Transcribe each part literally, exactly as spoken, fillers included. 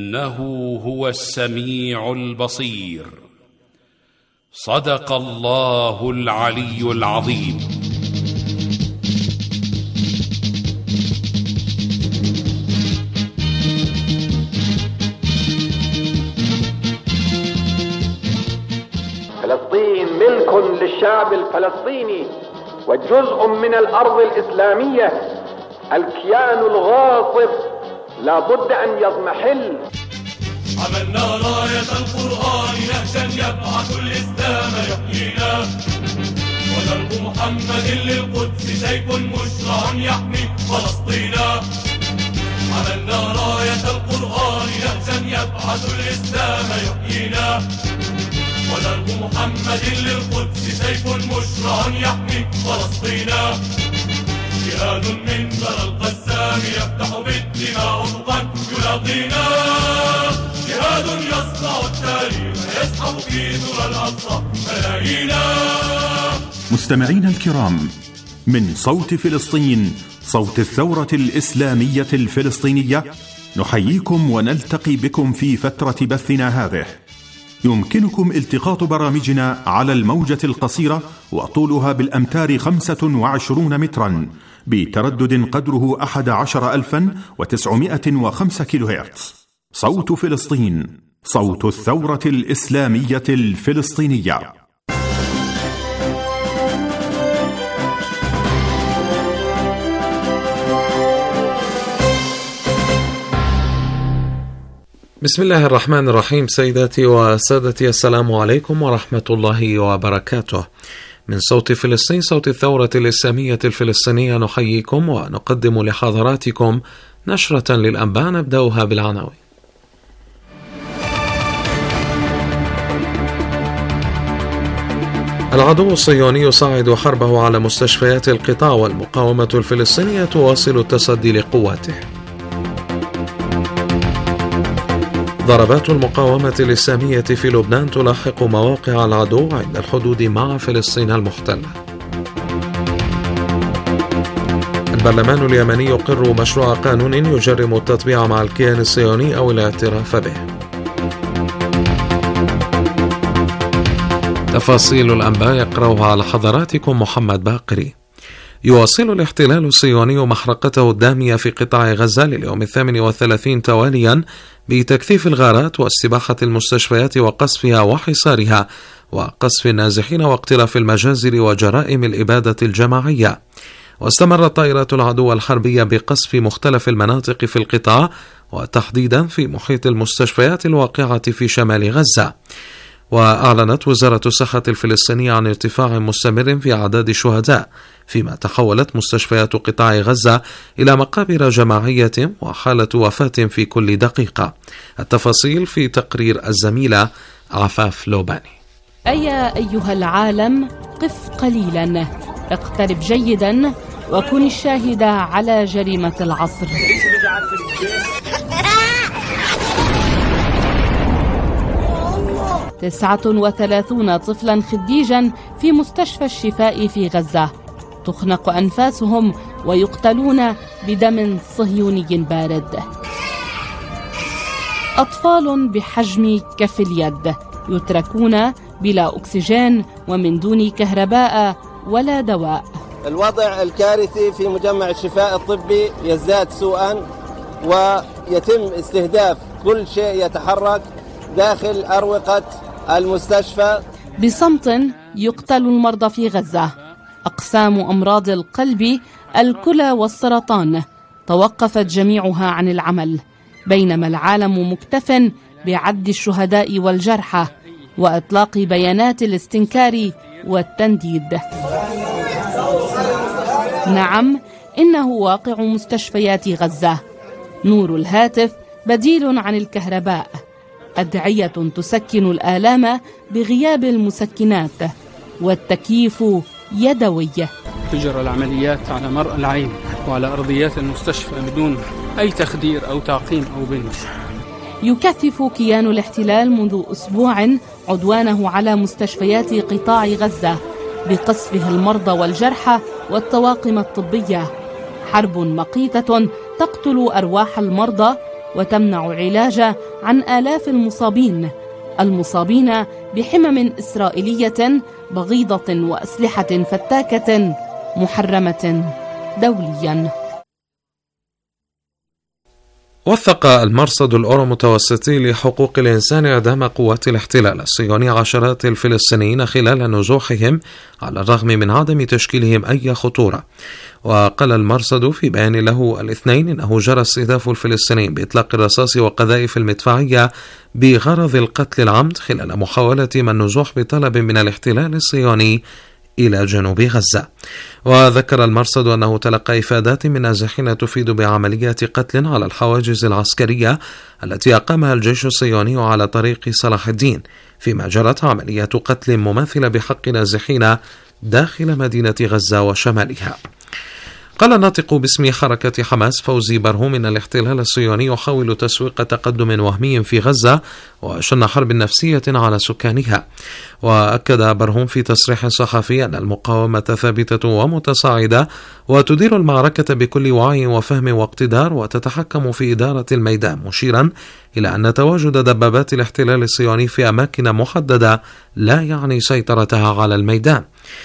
إنه هو السميع البصير. صدق الله العلي العظيم. فلسطين ملك للشعب الفلسطيني وجزء من الأرض الإسلامية. الكيان الغاصب لا بد أن يضمحل. عملنا راية القرآن نهجا يبعث الإسلام يحيينا، ودرب محمد للقدس سيف مشرع يحمي فلسطينا. عملنا راية القرآن نهجا يبعث الإسلام يحيينا، ودرب محمد للقدس سيف مشرع يحمي فلسطينا. جهاد من ذرى القسام يفتح بالدماء أفقا يلاقينا، جهاد يصنع التاريخ يسحب في ذرى الأقصى ملايينا. مستمعينا الكرام، من صوت فلسطين، صوت الثورة الإسلامية الفلسطينية، نحييكم ونلتقي بكم في فترة بثنا هذه. يمكنكم التقاط برامجنا على الموجة القصيرة وطولها بالأمتار خمسة وعشرون مترا بتردد قدره أحد عشر ألفا وتسعمائة وخمسة كيلو هرتز. صوت فلسطين، صوت الثورة الإسلامية الفلسطينية. بسم الله الرحمن الرحيم. سيداتي وسادتي، السلام عليكم ورحمة الله وبركاته. من صوت فلسطين، صوت الثورة الإسلامية الفلسطينية، نحييكم ونقدم لحضراتكم نشرة للأنباء نبدأها بالعناوين. العدو الصهيوني يصعد حربه على مستشفيات القطاع، والمقاومة الفلسطينية تواصل التصدي لقواته. ضربات المقاومة الإسلامية في لبنان تلاحق مواقع العدو عند الحدود مع فلسطين المحتلة. البرلمان اليمني يقر مشروع قانون يجرم التطبيع مع الكيان الصهيوني أو الاعتراف به. تفاصيل الأنباء يقرأها على حضراتكم محمد باقري. يواصل الاحتلال الصهيوني محرقته الدامية في قطاع غزة لليوم الثامن والثلاثين تواليا بتكثيف الغارات واستباحة المستشفيات وقصفها وحصارها وقصف النازحين واقتلاف المجازر وجرائم الإبادة الجماعية. واستمرت طائرات العدو الحربية بقصف مختلف المناطق في القطاع، وتحديدا في محيط المستشفيات الواقعة في شمال غزة. وأعلنت وزارة الصحة الفلسطينية عن ارتفاع مستمر في أعداد الشهداء، فيما تحولت مستشفيات قطاع غزة إلى مقابر جماعية وحالة وفاة في كل دقيقة. التفاصيل في تقرير الزميلة عفاف لوباني. أيا أيها العالم، قف قليلا، اقترب جيدا، وكن الشاهد على جريمة العصر. تسعة وثلاثون طفلا خديجا في مستشفى الشفاء في غزة تخنق أنفاسهم ويقتلون بدم صهيوني بارد. أطفال بحجم كف اليد يتركون بلا أكسجين ومن دون كهرباء ولا دواء. الوضع الكارثي في مجمع الشفاء الطبي يزداد سوءا، ويتم استهداف كل شيء يتحرك داخل أروقة المستشفى. بصمت يقتل المرضى في غزة. أقسام أمراض القلب، الكلى والسرطان توقفت جميعها عن العمل، بينما العالم مكتف بعد الشهداء والجرحى وإطلاق بيانات الاستنكار والتنديد. نعم، إنه واقع مستشفيات غزة. نور الهاتف بديل عن الكهرباء، أدعية تسكن الآلام بغياب المسكنات، والتكييف يدوي. تجرى العمليات على مرء العين وعلى أرضيات المستشفى بدون أي تخدير أو تعقيم أو بنج. يكثف كيان الاحتلال منذ أسبوع عدوانه على مستشفيات قطاع غزة بقصفه المرضى والجرحى والطواقم الطبية. حرب مقيتة تقتل أرواح المرضى وتمنع العلاج عن آلاف المصابين المصابين بحمم إسرائيلية بغيضة وأسلحة فتاكة محرمة دوليا. وثق المرصد الأورو-متوسطي لحقوق الإنسان إعدام قوات الاحتلال الصهيوني عشرات الفلسطينيين خلال نزوحهم على الرغم من عدم تشكيلهم أي خطورة. وقال المرصد في بيان له الاثنين إنه جرى استهداف الفلسطينيين بإطلاق الرصاص وقذائف المدفعية بغرض القتل العمد خلال محاولة من النزوح بطلب من الاحتلال الصهيوني إلى جنوب غزة. وذكر المرصد أنه تلقى إفادات من نازحين تفيد بعمليات قتل على الحواجز العسكرية التي أقامها الجيش الصهيوني على طريق صلاح الدين، فيما جرت عمليات قتل مماثلة بحق نازحين داخل مدينة غزة وشمالها. قال الناطق باسم حركة حماس فوزي برهوم إن الاحتلال الصهيوني يحاول تسويق تقدم وهمي في غزة وشن حرب نفسية على سكانها. وأكد برهوم في تصريح صحفي أن المقاومة ثابتة ومتصاعدة وتدير المعركة بكل وعي وفهم واقتدار وتتحكم في إدارة الميدان، مشيرا إلى أن تواجد دبابات الاحتلال الصهيوني في أماكن محددة لا يعني سيطرتها على الميدان.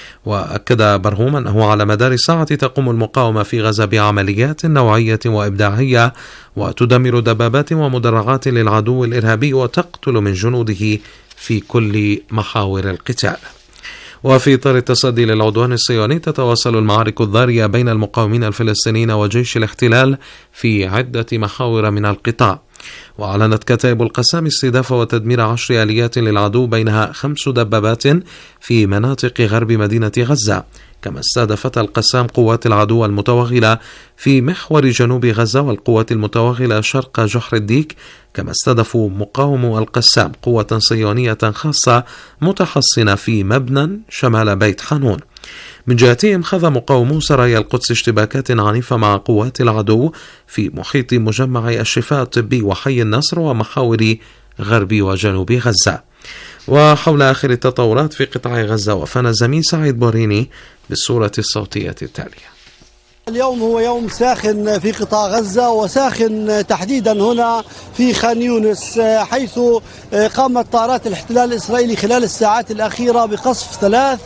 وأكد برهوم أنه على مدار ساعة تقوم المقاومة في غزة بعمليات نوعية وإبداعية وتدمر دبابات ومدرعات للعدو الإرهابي وتقتل من جنوده في كل محاور القتال. وفي إطار التصدي للعدوان الصهيوني تتواصل المعارك الضارية بين المقاومين الفلسطينيين وجيش الاحتلال في عدة محاور من القطاع. وأعلنت كتائب القسام استهداف وتدمير عشر آليات للعدو بينها خمس دبابات في مناطق غرب مدينة غزة، كما استهدفت القسام قوات العدو المتوغلة في محور جنوب غزة والقوات المتوغلة شرق جحر الديك، كما استهدفوا مقاومو القسام قوة صهيونية خاصة متحصنة في مبنى شمال بيت حانون. من جهتهم خاض مقاومو سرايا القدس اشتباكات عنيفة مع قوات العدو في محيط مجمع الشفاء الطبي وحي النصر ومحاور غرب وجنوب غزة. وحول آخر التطورات في قطاع غزة وفانا زميل سعيد بوريني بالصورة الصوتية التالية. اليوم هو يوم ساخن في قطاع غزة وساخن تحديدا هنا في خان يونس، حيث قامت طائرات الاحتلال الإسرائيلي خلال الساعات الأخيرة بقصف ثلاث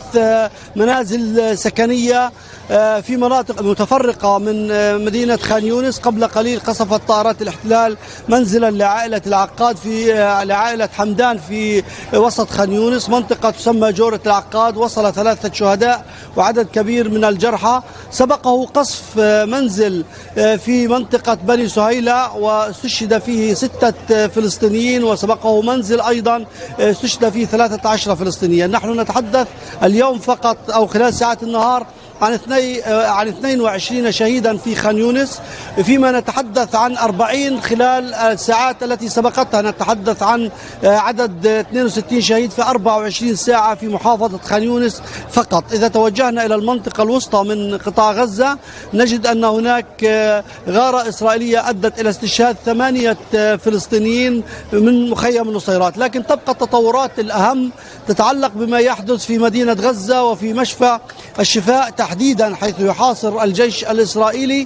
منازل سكنية في مناطق متفرقة من مدينة خان يونس. قبل قليل قصفت طائرات الاحتلال منزلا لعائلة العقاد في لعائلة حمدان في وسط خان يونس، منطقة تسمى جورة العقاد. وصل ثلاثة شهداء وعدد كبير من الجرحى. سبقه قصف منزل في منطقة بني سهيلة واستشهد فيه ستة فلسطينيين، وسبقه منزل أيضا استشهد فيه ثلاثة عشر فلسطينيا. نحن نتحدث اليوم فقط أو خلال ساعات النهار عن عن اثنين وعشرين شهيدا في خان يونس، فيما نتحدث عن أربعين خلال الساعات التي سبقتها. نتحدث عن عدد اثنين وستين شهيد في أربع وعشرين ساعة في محافظة خان يونس فقط. إذا توجهنا إلى المنطقة الوسطى من قطاع غزة نجد أن هناك غارة إسرائيلية أدت إلى استشهاد ثمانية فلسطينيين من مخيم النصيرات. لكن تبقى التطورات الأهم تتعلق بما يحدث في مدينة غزة وفي مشفى الشفاء تحديدا، حيث يحاصر الجيش الإسرائيلي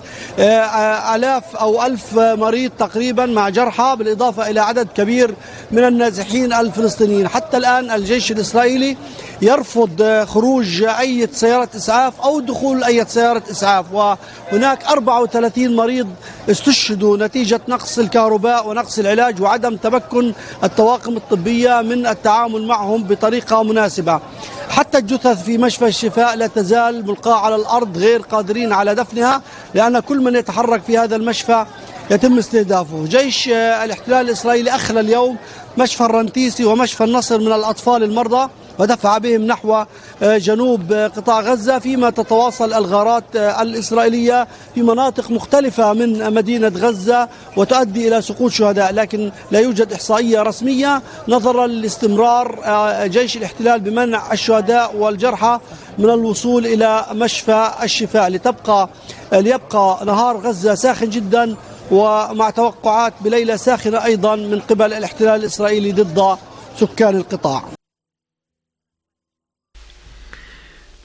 آلاف أو ألف مريض تقريبا مع جرحى، بالإضافة إلى عدد كبير من النازحين الفلسطينيين. حتى الآن الجيش الإسرائيلي يرفض خروج أي سيارة إسعاف أو دخول أي سيارة إسعاف. وهناك أربعة وثلاثين مريض استشهدوا نتيجة نقص الكهرباء ونقص العلاج وعدم تمكن الطواقم الطبية من التعامل معهم بطريقة مناسبة. حتى الجثث في مشفى الشفاء لا تزال ملقاة على الأرض غير قادرين على دفنها، لأن كل من يتحرك في هذا المشفى يتم استهدافه. جيش الاحتلال الإسرائيلي أخلى اليوم مشفى الرنتيسي ومشفى النصر من الأطفال المرضى ودفع بهم نحو جنوب قطاع غزة، فيما تتواصل الغارات الإسرائيلية في مناطق مختلفة من مدينة غزة وتؤدي إلى سقوط شهداء. لكن لا يوجد إحصائية رسمية نظرا لاستمرار جيش الاحتلال بمنع الشهداء والجرحى من الوصول إلى مشفى الشفاء، لتبقى ليبقى نهار غزة ساخن جدا، ومع توقعات بليلة ساخنة أيضا من قبل الاحتلال الإسرائيلي ضد سكان القطاع.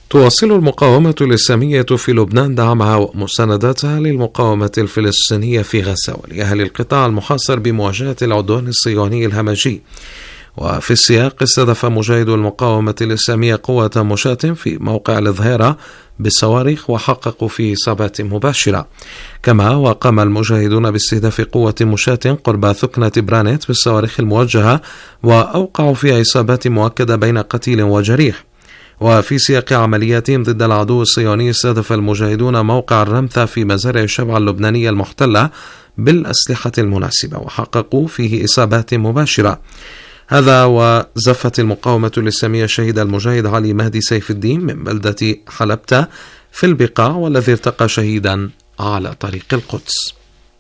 تواصل المقاومة الإسلامية في لبنان دعمها ومساندتها للمقاومة الفلسطينية في غزة ولأهل القطاع المحاصر بمواجهة العدوان الصهيوني الهمجي. وفي السياق استهدف مجاهدو المقاومة الإسلامية قوة مشاة في موقع الظهيرة بالصواريخ وحققوا فيه إصابات مباشرة. كما وقام المجاهدون باستهداف قوة مشاة قرب ثكنة برانيت بالصواريخ الموجهة وأوقعوا فيها إصابات مؤكدة بين قتيل وجريح. وفي سياق عملياتهم ضد العدو الصهيوني استهدف المجاهدون موقع الرمثة في مزارع الشبعة اللبنانية المحتلة بالأسلحة المناسبة وحققوا فيه إصابات مباشرة. هذا وزفت المقاومة الإسلامية شهيد المجاهد علي مهدي سيف الدين من بلدة حلبتة في البقاع والذي ارتقى شهيدا على طريق القدس.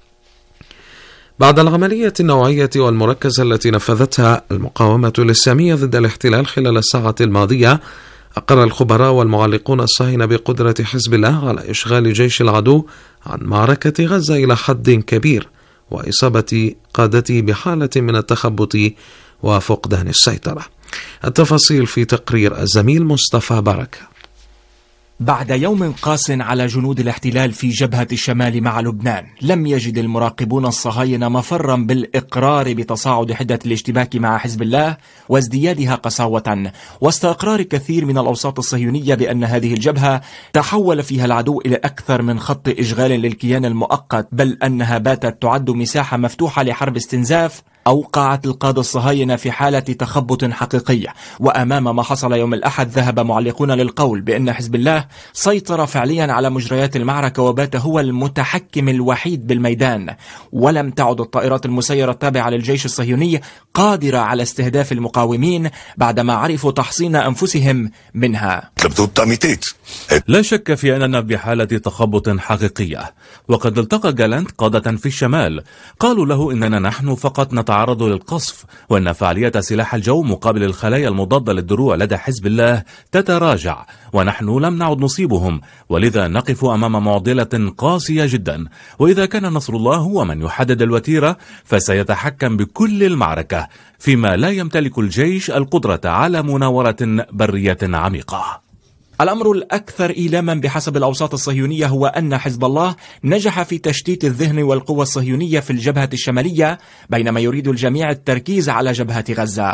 بعد العملية النوعية والمركزة التي نفذتها المقاومة الإسلامية ضد الاحتلال خلال الساعة الماضية، أقر الخبراء والمعلقون الصهاينة بقدرة حزب الله على إشغال جيش العدو عن معركة غزة إلى حد كبير وإصابة قادته بحالة من التخبط وفقدان السيطرة. التفاصيل في تقرير الزميل مصطفى بركة. بعد يوم قاس على جنود الاحتلال في جبهة الشمال مع لبنان، لم يجد المراقبون الصهاينة مفرا بالإقرار بتصاعد حدة الاشتباك مع حزب الله وازديادها قساوة، وسط إقرار كثير من الأوساط الصهيونية بأن هذه الجبهة تحول فيها العدو إلى أكثر من خط إشغال للكيان المؤقت، بل أنها باتت تعد مساحة مفتوحة لحرب استنزاف أوقعت القادة الصهاينة في حالة تخبط حقيقية. وأمام ما حصل يوم الأحد ذهب معلقون للقول بأن حزب الله سيطر فعليا على مجريات المعركة وبات هو المتحكم الوحيد بالميدان، ولم تعد الطائرات المسيرة التابعة للجيش الصهيوني قادرة على استهداف المقاومين بعدما عرفوا تحصين أنفسهم منها. لا شك في أننا بحالة تخبط حقيقية، وقد التقى جالانت قادة في الشمال قالوا له إننا نحن فقط نتعرض للقصف، وأن فعالية سلاح الجو مقابل الخلايا المضادة للدروع لدى حزب الله تتراجع، ونحن لم نعد نصيبهم، ولذا نقف أمام معضلة قاسية جدا. وإذا كان نصر الله هو من يحدد الوتيرة فسيتحكم بكل المعركة، فيما لا يمتلك الجيش القدرة على مناورة برية عميقة. الأمر الأكثر إيلاما بحسب الأوساط الصهيونية هو أن حزب الله نجح في تشتيت الذهن والقوى الصهيونية في الجبهة الشمالية، بينما يريد الجميع التركيز على جبهة غزة.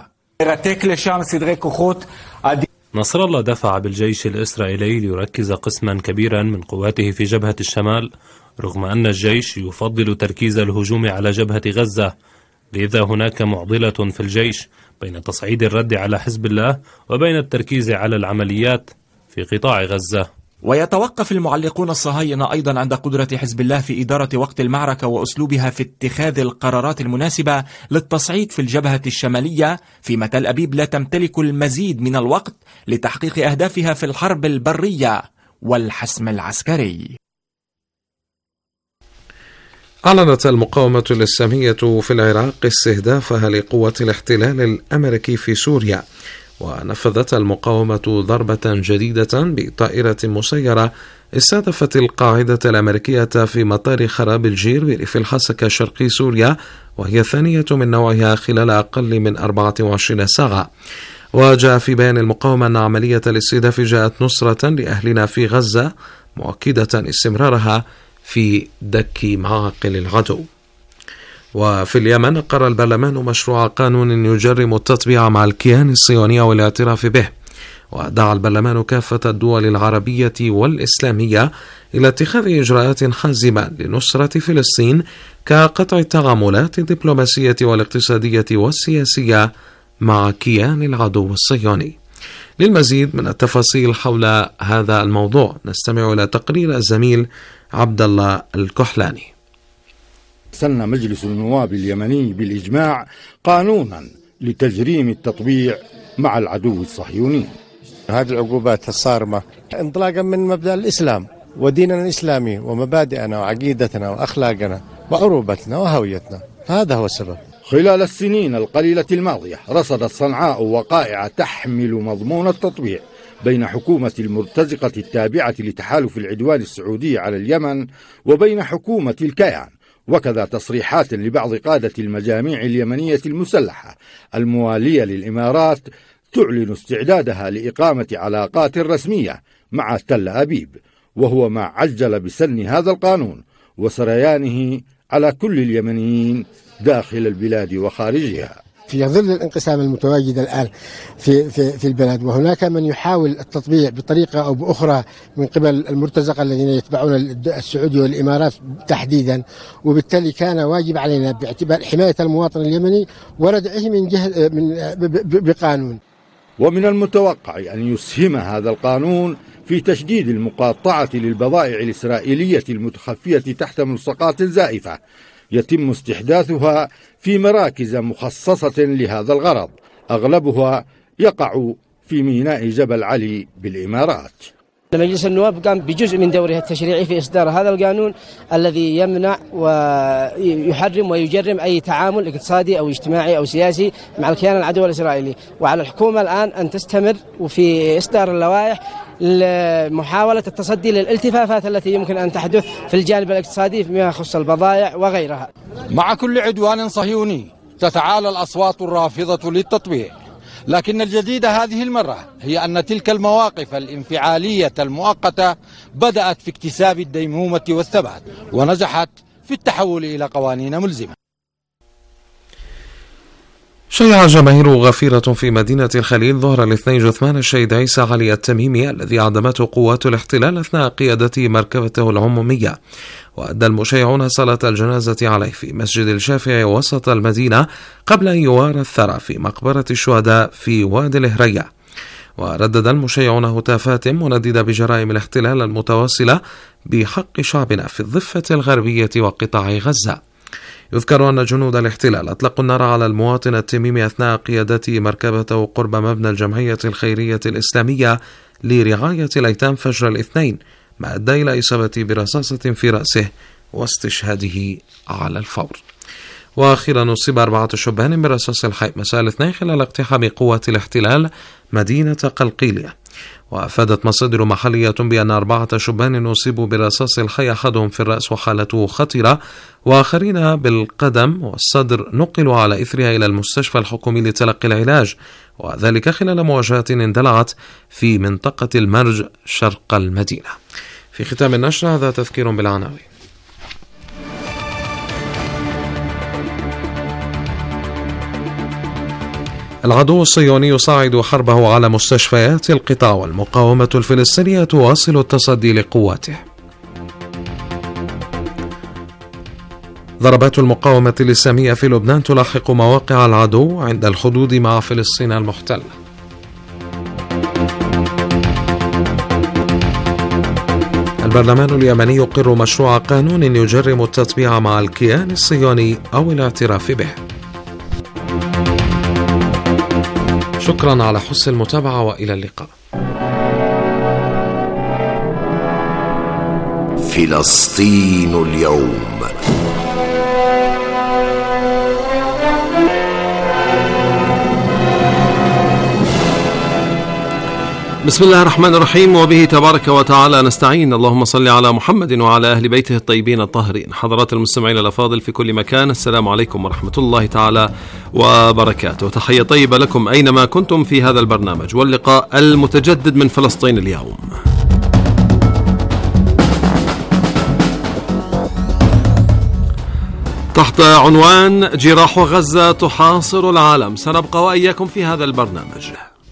نصر الله دفع بالجيش الإسرائيلي ليركز قسما كبيرا من قواته في جبهة الشمال، رغم أن الجيش يفضل تركيز الهجوم على جبهة غزة. لذا هناك معضلة في الجيش بين تصعيد الرد على حزب الله وبين التركيز على العمليات في قطاع غزة. ويتوقف المعلقون الصهاينة أيضا عند قدرة حزب الله في إدارة وقت المعركة وأسلوبها في اتخاذ القرارات المناسبة للتصعيد في الجبهة الشمالية، فيما تل أبيب لا تمتلك المزيد من الوقت لتحقيق أهدافها في الحرب البرية والحسم العسكري. أعلنت المقاومة الإسلامية في العراق استهدافها لقوات الاحتلال الأمريكي في سوريا، ونفذت المقاومة ضربة جديدة بطائرة مسيرة استهدفت القاعدة الأمريكية في مطار خراب الجير بريف الحسكة شرقي سوريا، وهي الثانية من نوعها خلال أقل من أربعة وعشرين ساعة. وجاء في بيان المقاومة أن عملية الاستهداف جاءت نصرة لأهلنا في غزة، مؤكدة استمرارها في دك معاقل العدو. وفي اليمن أقر البرلمان مشروع قانون يجرم التطبيع مع الكيان الصهيوني والاعتراف به، ودعا البرلمان كافة الدول العربية والإسلامية إلى اتخاذ إجراءات حازمة لنصرة فلسطين كقطع التعاملات الدبلوماسية والاقتصادية والسياسية مع كيان العدو الصهيوني. للمزيد من التفاصيل حول هذا الموضوع نستمع إلى تقرير الزميل عبد الله الكحلاني. سن مجلس النواب اليمني بالإجماع قانونا لتجريم التطبيع مع العدو الصهيوني. هذه العقوبات الصارمة انطلاقا من مبدأ الإسلام وديننا الإسلامي ومبادئنا وعقيدتنا وأخلاقنا وعروبتنا وهويتنا، هذا هو السبب. خلال السنين القليلة الماضية رصدت صنعاء وقائع تحمل مضمون التطبيع بين حكومة المرتزقة التابعة لتحالف العدوان السعودي على اليمن وبين حكومة الكيان، وكذا تصريحات لبعض قادة المجاميع اليمنية المسلحة الموالية للإمارات تعلن استعدادها لإقامة علاقات رسمية مع تل أبيب، وهو ما عجل بسن هذا القانون وسريانه على كل اليمنيين داخل البلاد وخارجها. في ظل الانقسام المتواجد الآن في, في, في البلد، وهناك من يحاول التطبيع بطريقة أو بأخرى من قبل المرتزقة الذين يتبعون السعودية والإمارات تحديدا، وبالتالي كان واجب علينا باعتبار حماية المواطن اليمني وردعه من جهة من بقانون. ومن المتوقع أن يسهم هذا القانون في تشديد المقاطعة للبضائع الإسرائيلية المتخفية تحت ملصقات زائفة يتم استحداثها في مراكز مخصصة لهذا الغرض، أغلبها يقع في ميناء جبل علي بالإمارات. مجلس النواب قام بجزء من دوره التشريعي في إصدار هذا القانون الذي يمنع ويحرم ويجرم أي تعامل اقتصادي أو اجتماعي أو سياسي مع الكيان العدو الإسرائيلي، وعلى الحكومة الآن أن تستمر في إصدار اللوائح لمحاولة التصدي للالتفافات التي يمكن أن تحدث في الجانب الاقتصادي فيما يخص البضائع وغيرها. مع كل عدوان صهيوني تتعالى الأصوات الرافضة للتطبيع، لكن الجديد هذه المرة هي أن تلك المواقف الانفعالية المؤقتة بدأت في اكتساب الديمومة والثبات، ونجحت في التحول إلى قوانين ملزمة. شيع جماهير غفيرة في مدينة الخليل ظهر الاثنين جثمان الشهيد عيسى علي التميمي الذي أعدمته قوات الاحتلال أثناء قيادته مركبته العمومية، وأدى المشيعون صلاة الجنازة عليه في مسجد الشافعي وسط المدينة قبل أن يوارى الثرى في مقبرة الشهداء في وادي الهرية. وردد المشيعون هتافات منددة بجرائم الاحتلال المتواصلة بحق شعبنا في الضفة الغربية وقطاع غزة. يذكر أن جنود الاحتلال أطلقوا النار على المواطن التميمي أثناء قيادته مركبته قرب مبنى الجمعية الخيرية الإسلامية لرعاية الأيتام فجر الاثنين، ما أدى إلى إصابته برصاصة في رأسه واستشهاده على الفور. وأخيرا أصيب أربعة شبان برصاص الحي مساء الاثنين خلال اقتحام قوات الاحتلال مدينة قلقيلية. وأفادت مصادر محلية بأن أربعة شبان أصيبوا برصاص الحي، أحدهم في الرأس وحالته خطيرة، وآخرين بالقدم والصدر نقلوا على إثرها إلى المستشفى الحكومي لتلقي العلاج، وذلك خلال مواجهة اندلعت في منطقة المرج شرق المدينة. في ختام النشر هذا تذكير بالعناوين. العدو الصهيوني يصعد حربه على مستشفيات القطاع، والمقاومة الفلسطينية تواصل التصدي لقواته. ضربات المقاومة الإسلامية في لبنان تلاحق مواقع العدو عند الحدود مع فلسطين المحتلة. البرلمان اليمني يقر مشروع قانون يجرم التطبيع مع الكيان الصهيوني أو الاعتراف به. شكرا على حسن المتابعة وإلى اللقاء. فلسطين اليوم. بسم الله الرحمن الرحيم، وبه تبارك وتعالى نستعين. اللهم صل على محمد وعلى أهل بيته الطيبين الطاهرين. حضرات المستمعين الأفاضل في كل مكان، السلام عليكم ورحمة الله تعالى وبركاته. تحية طيبة لكم أينما كنتم في هذا البرنامج واللقاء المتجدد من فلسطين اليوم. تحت عنوان جراح غزة تحاصر العالم سنبقى وإياكم في هذا البرنامج.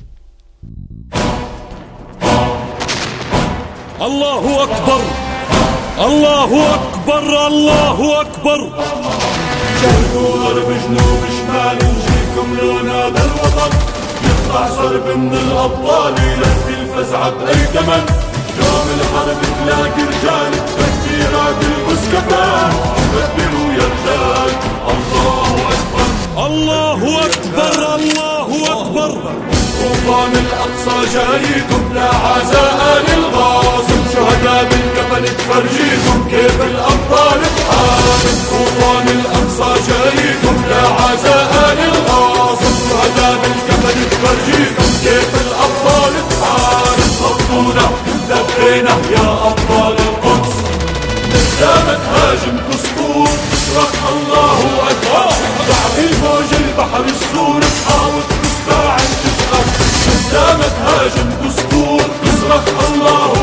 الله أكبر الله أكبر الله أكبر. شرق وغرب جنوب شمال نجيكم لون هذا الوطن، يطلع صرب من الأبطال يلبي الفزع بأي ثمن. يوم الحرب تلاقي رجال تكبيرات المسكفات، كبروا يا رجال الله أكبر الله أكبر الله أكبر. طوفان الأقصى جايكم لا عزاء للغاصب، شهداء بالكفن تفرجيكم كيف الأبطال تحارب. طوفان الأقصى جايكم لا عزاء للغاصب، شهداء بالكفن تفرجيكم كيف الأبطال تحارب. خطونا دبينا يا أبطال القدس، نسامة هاجم دستور تصرخ الله أكبر. ضع موج البحر السور تحاول تستاعد تسقط، قدامك هاجم دستور تصرخ الله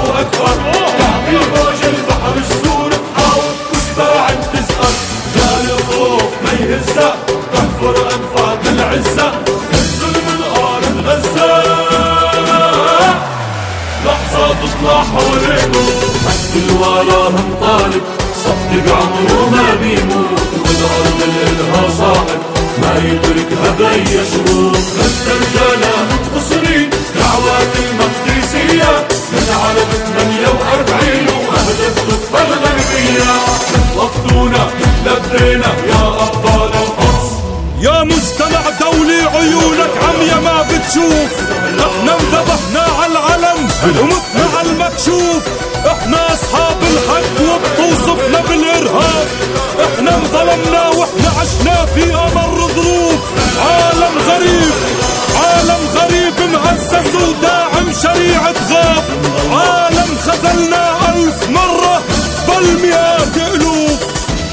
يبقى عمره ما بيموت، والأرض اللي إلها صاحب ما يتركها بأي شروط. غزة رجالة منتصرين دعوات المقدسية من عرب ثمانية وأربعين وأهل الضفة الغربية. وقتونا لبينا يا أبطال القدس. يا مجتمع دولي عيونك عمية ما بتشوف، احنا انذبحنا على العلم ومتنا على المكشوف. احنا اصحاب الحق وبتوصفنا بالارهاب، احنا انظلمنا واحنا عشنا في امر ظروف. عالم غريب عالم غريب مؤسس وداعم شريعة غاب، عالم خذلنا الف مرة بل مئات الوف.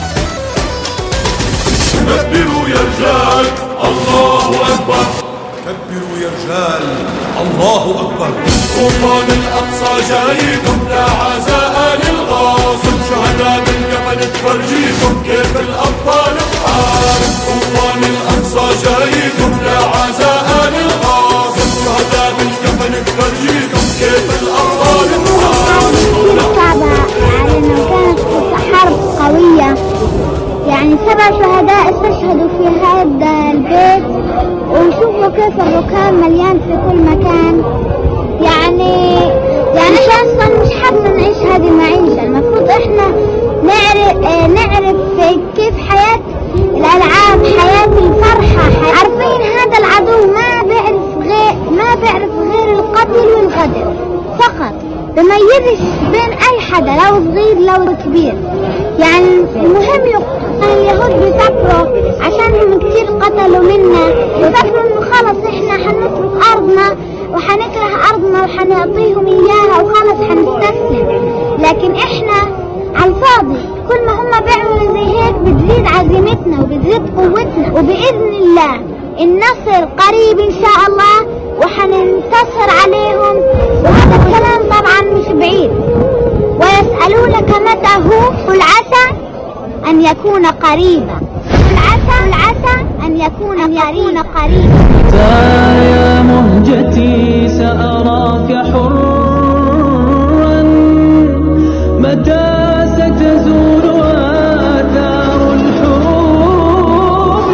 كبروا يا رجال الله أكبر، كبروا يا رجال الله أكبر. طوفان الأقصى جايكم لا عزاء للغاصب، شهداء من كفن تفرجيكم كيف الأبطال بحارب. طوفان الأقصى جايكم لا عزاء للغاصب، شهداء من كفن تفرجيكم كيف الأبطال بحارب. كانت حرب قوية، يعني سبع شهداء استشهدوا في هذا البيت، وشوفوا كيف الركام مليان في كل مكان. يعني يعني اصلا مش حابة نعيش هذه المعيشة. المفروض احنا نعرف اه نعرف كيف حياة الالعاب، حياة الفرحة. عارفين هذا العدو ما بيعرف غير ما بيعرف غير القتل والغدر فقط، بميزش بين اي حدا لو صغير لو كبير. يعني المهم يقتل. اليهود بيفكروا عشانهم كتير قتلوا منا، بيفكروا انه خلص احنا حنترك ارضنا وحنكره ارضنا وحنعطيهم اياها وخلص حنستسلم. لكن احنا على الفاضي، كل ما هم بيعملوا زي هيك بتزيد عزيمتنا وبتزيد قوتنا، وباذن الله النصر قريب ان شاء الله وحننتصر عليهم. وهذا الكلام طبعا مش بعيد. ويسألونك متى هو، قل عسى أن يكون قريبا. العسى العسى أن يكون قريبا قريبا. يا مهجتي سأراك حرا، متى ستزول آثار الحروب.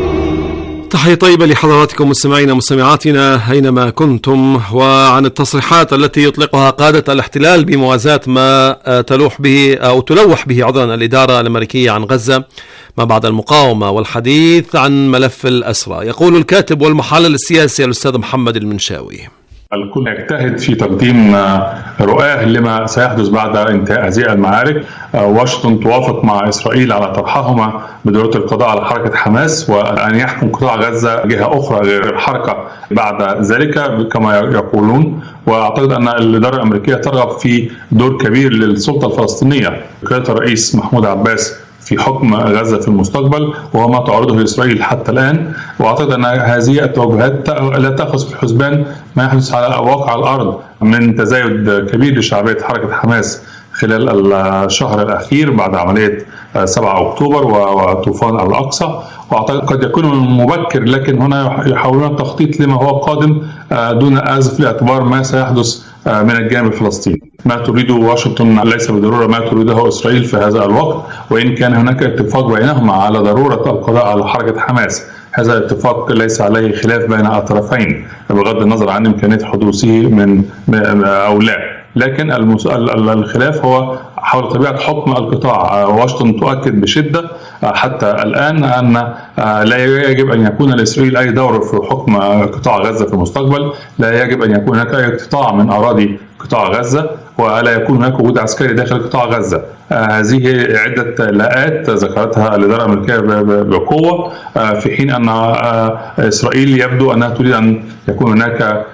تحية طيبة لحضراتكم مستمعينا مستمعاتنا أينما كنتم. وعن التصريحات التي يطلقها قادة الاحتلال بموازاة ما تلوح به أو تلوح به عذرا الإدارة الأمريكية عن غزة ما بعد المقاومة، والحديث عن ملف الأسرى، يقول الكاتب والمحلل السياسي الأستاذ محمد المنشاوي: الكل يجتهد في تقديم رؤاه لما سيحدث بعد انتهاء هذه المعارك. واشنطن توافق مع إسرائيل على طرحهما بضرورة القضاء على حركة حماس، وأن يحكم قطاع غزة جهة أخرى غير الحركة بعد ذلك كما يقولون. وأعتقد أن الإدارة الأمريكية ترغب في دور كبير للسلطة الفلسطينية بقيادة الرئيس محمود عباس في حكم غزة في المستقبل، وهو ما تعرضه إسرائيل حتى الآن. وأعتقد أن هذه التوجهات لا تأخذ في الحسبان ما يحدث على واقع الأرض من تزايد كبير لشعبية حركة حماس خلال الشهر الأخير بعد عملية سبعة أكتوبر وطوفان الأقصى. وأعتقد قد يكون مبكر، لكن هنا يحاولون التخطيط لما هو قادم دون أخذ في الاعتبار ما سيحدث من الجانب الفلسطيني. ما تريده واشنطن ليس بالضرورة ما تريده إسرائيل في هذا الوقت، وإن كان هناك اتفاق بينهما على ضرورة القضاء على حركة حماس. هذا الاتفاق ليس عليه خلاف بين الطرفين بغض النظر عن إمكانية حدوثه من أو لا، لكن الخلاف هو حول طبيعة حكم القطاع. واشنطن تؤكد بشدة حتى الآن أن لا يجب أن يكون لإسرائيل أي دور في حكم قطاع غزة في المستقبل، لا يجب أن يكون هناك أي اقتطاع من أراضي قطاع غزة، ولا يكون هناك وجود عسكري داخل قطاع غزة. هذه عدة لاءات ذكرتها الإدارة الأمريكية بقوة، في حين أن إسرائيل يبدو أنها تريد أن يكون هناك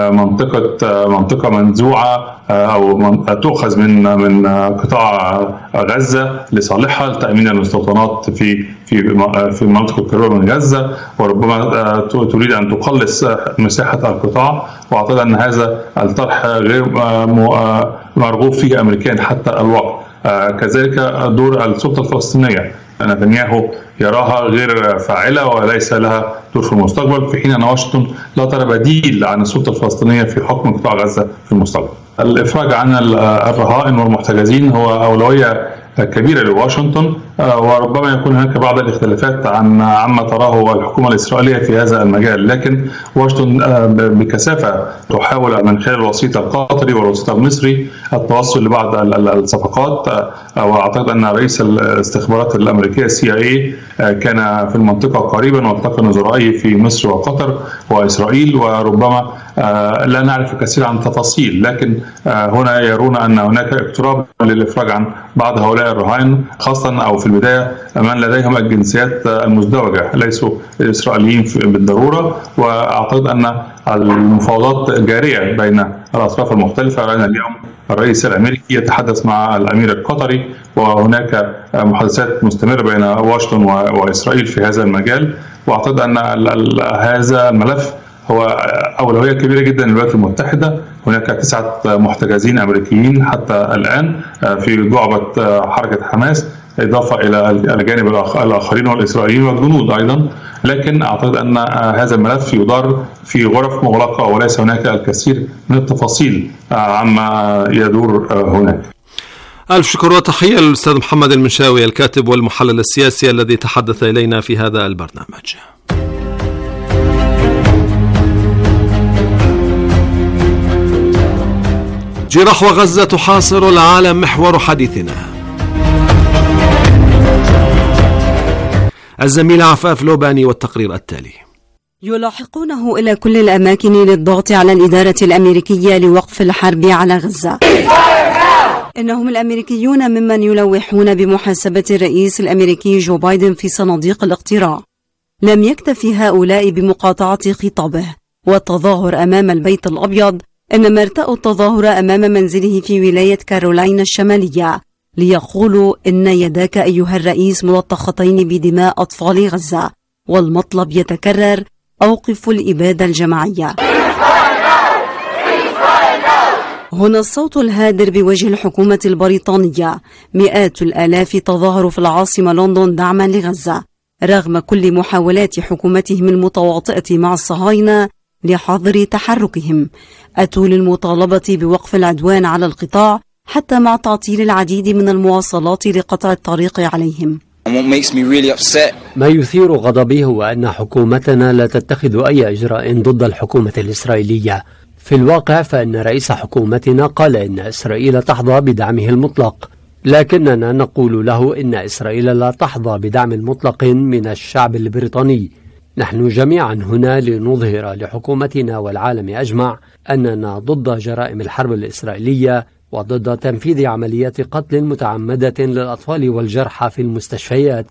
منطقة منطقة منزوعة أو تؤخذ من من قطاع غزة لصالحها لتأمين المستوطنات في في في المنطقة القريبة من غزة، وربما تريد أن تقلص مساحة القطاع. وأعتقد أن هذا الطرح غير مرغوب فيه أمريكيا حتى الوقت. كذلك دور السلطة الفلسطينية، نتنياهو يراها غير فاعلة وليس لها دور في المستقبل، في حين أن واشنطن لا ترى بديل عن السلطة الفلسطينية في حكم قطاع غزة في المستقبل. الإفراج عن الرهائن والمحتجزين هو أولوية كبيرة لواشنطن، وربما يكون هناك بعض الاختلافات عن عما تراه الحكومة الإسرائيلية في هذا المجال، لكن واشنطن بكثافة تحاول من خلال الوسيط القطري والوسيط المصري التوصل لبعض الصفقات. وأعتقد أن رئيس الاستخبارات الأمريكية سي اي كان في المنطقة قريبا والتقى نظرائي في مصر وقطر وإسرائيل، وربما لا نعرف كثير عن التفاصيل، لكن هنا يرون أن هناك اقتراب للإفراج عن بعض هؤلاء الرهائن، خاصة أو في البداية من لديهم الجنسيات المزدوجة ليسوا إسرائيليين بالضرورة. وأعتقد أن المفاوضات جارية بين الأطراف المختلفة. رأينا اليوم الرئيس الأمريكي يتحدث مع الأمير القطري، وهناك محادثات مستمرة بين واشنطن وإسرائيل في هذا المجال. وأعتقد أن هذا الملف هو أولوية كبيرة جدا للولايات المتحدة. هناك تسعة محتجزين أمريكيين حتى الآن في جعبة حركة حماس، إضافة إلى الجانب الآخرين والإسرائيليين والجنود أيضا. لكن أعتقد أن هذا الملف يدار في غرف مغلقة وليس هناك الكثير من التفاصيل عما يدور هناك. ألف شكر وتحية للأستاذ محمد المنشاوي الكاتب والمحلل السياسي الذي تحدث إلينا في هذا البرنامج. جراح وغزة تحاصر العالم محور حديثنا. الزميل عفاف لوباني والتقرير التالي. يلاحقونه إلى كل الأماكن للضغط على الإدارة الأمريكية لوقف الحرب على غزة. إنهم الأمريكيون ممن يلوحون بمحاسبة الرئيس الأمريكي جو بايدن في صناديق الاقتراع. لم يكتفي هؤلاء بمقاطعة خطابه والتظاهر أمام البيت الأبيض، إنما ارتأوا التظاهر أمام منزله في ولاية كارولاينا الشمالية ليقولوا إن يداك أيها الرئيس ملطختين بدماء أطفال غزة، والمطلب يتكرر: أوقفوا الإبادة الجماعية. هنا الصوت الهادر بوجه الحكومة البريطانية. مئات الآلاف تظاهروا في العاصمة لندن دعما لغزة رغم كل محاولات حكومتهم المتواطئة مع الصهاينة لحظر تحركهم. أتوا للمطالبة بوقف العدوان على القطاع حتى مع تعطيل العديد من المواصلات لقطع الطريق عليهم. ما يثير غضبي هو أن حكومتنا لا تتخذ أي إجراء ضد الحكومة الإسرائيلية. في الواقع فإن رئيس حكومتنا قال إن إسرائيل تحظى بدعمه المطلق، لكننا نقول له إن إسرائيل لا تحظى بدعم مطلق من الشعب البريطاني. نحن جميعا هنا لنظهر لحكومتنا والعالم أجمع أننا ضد جرائم الحرب الإسرائيلية وضد تنفيذ عمليات قتل متعمدة للأطفال والجرحى في المستشفيات.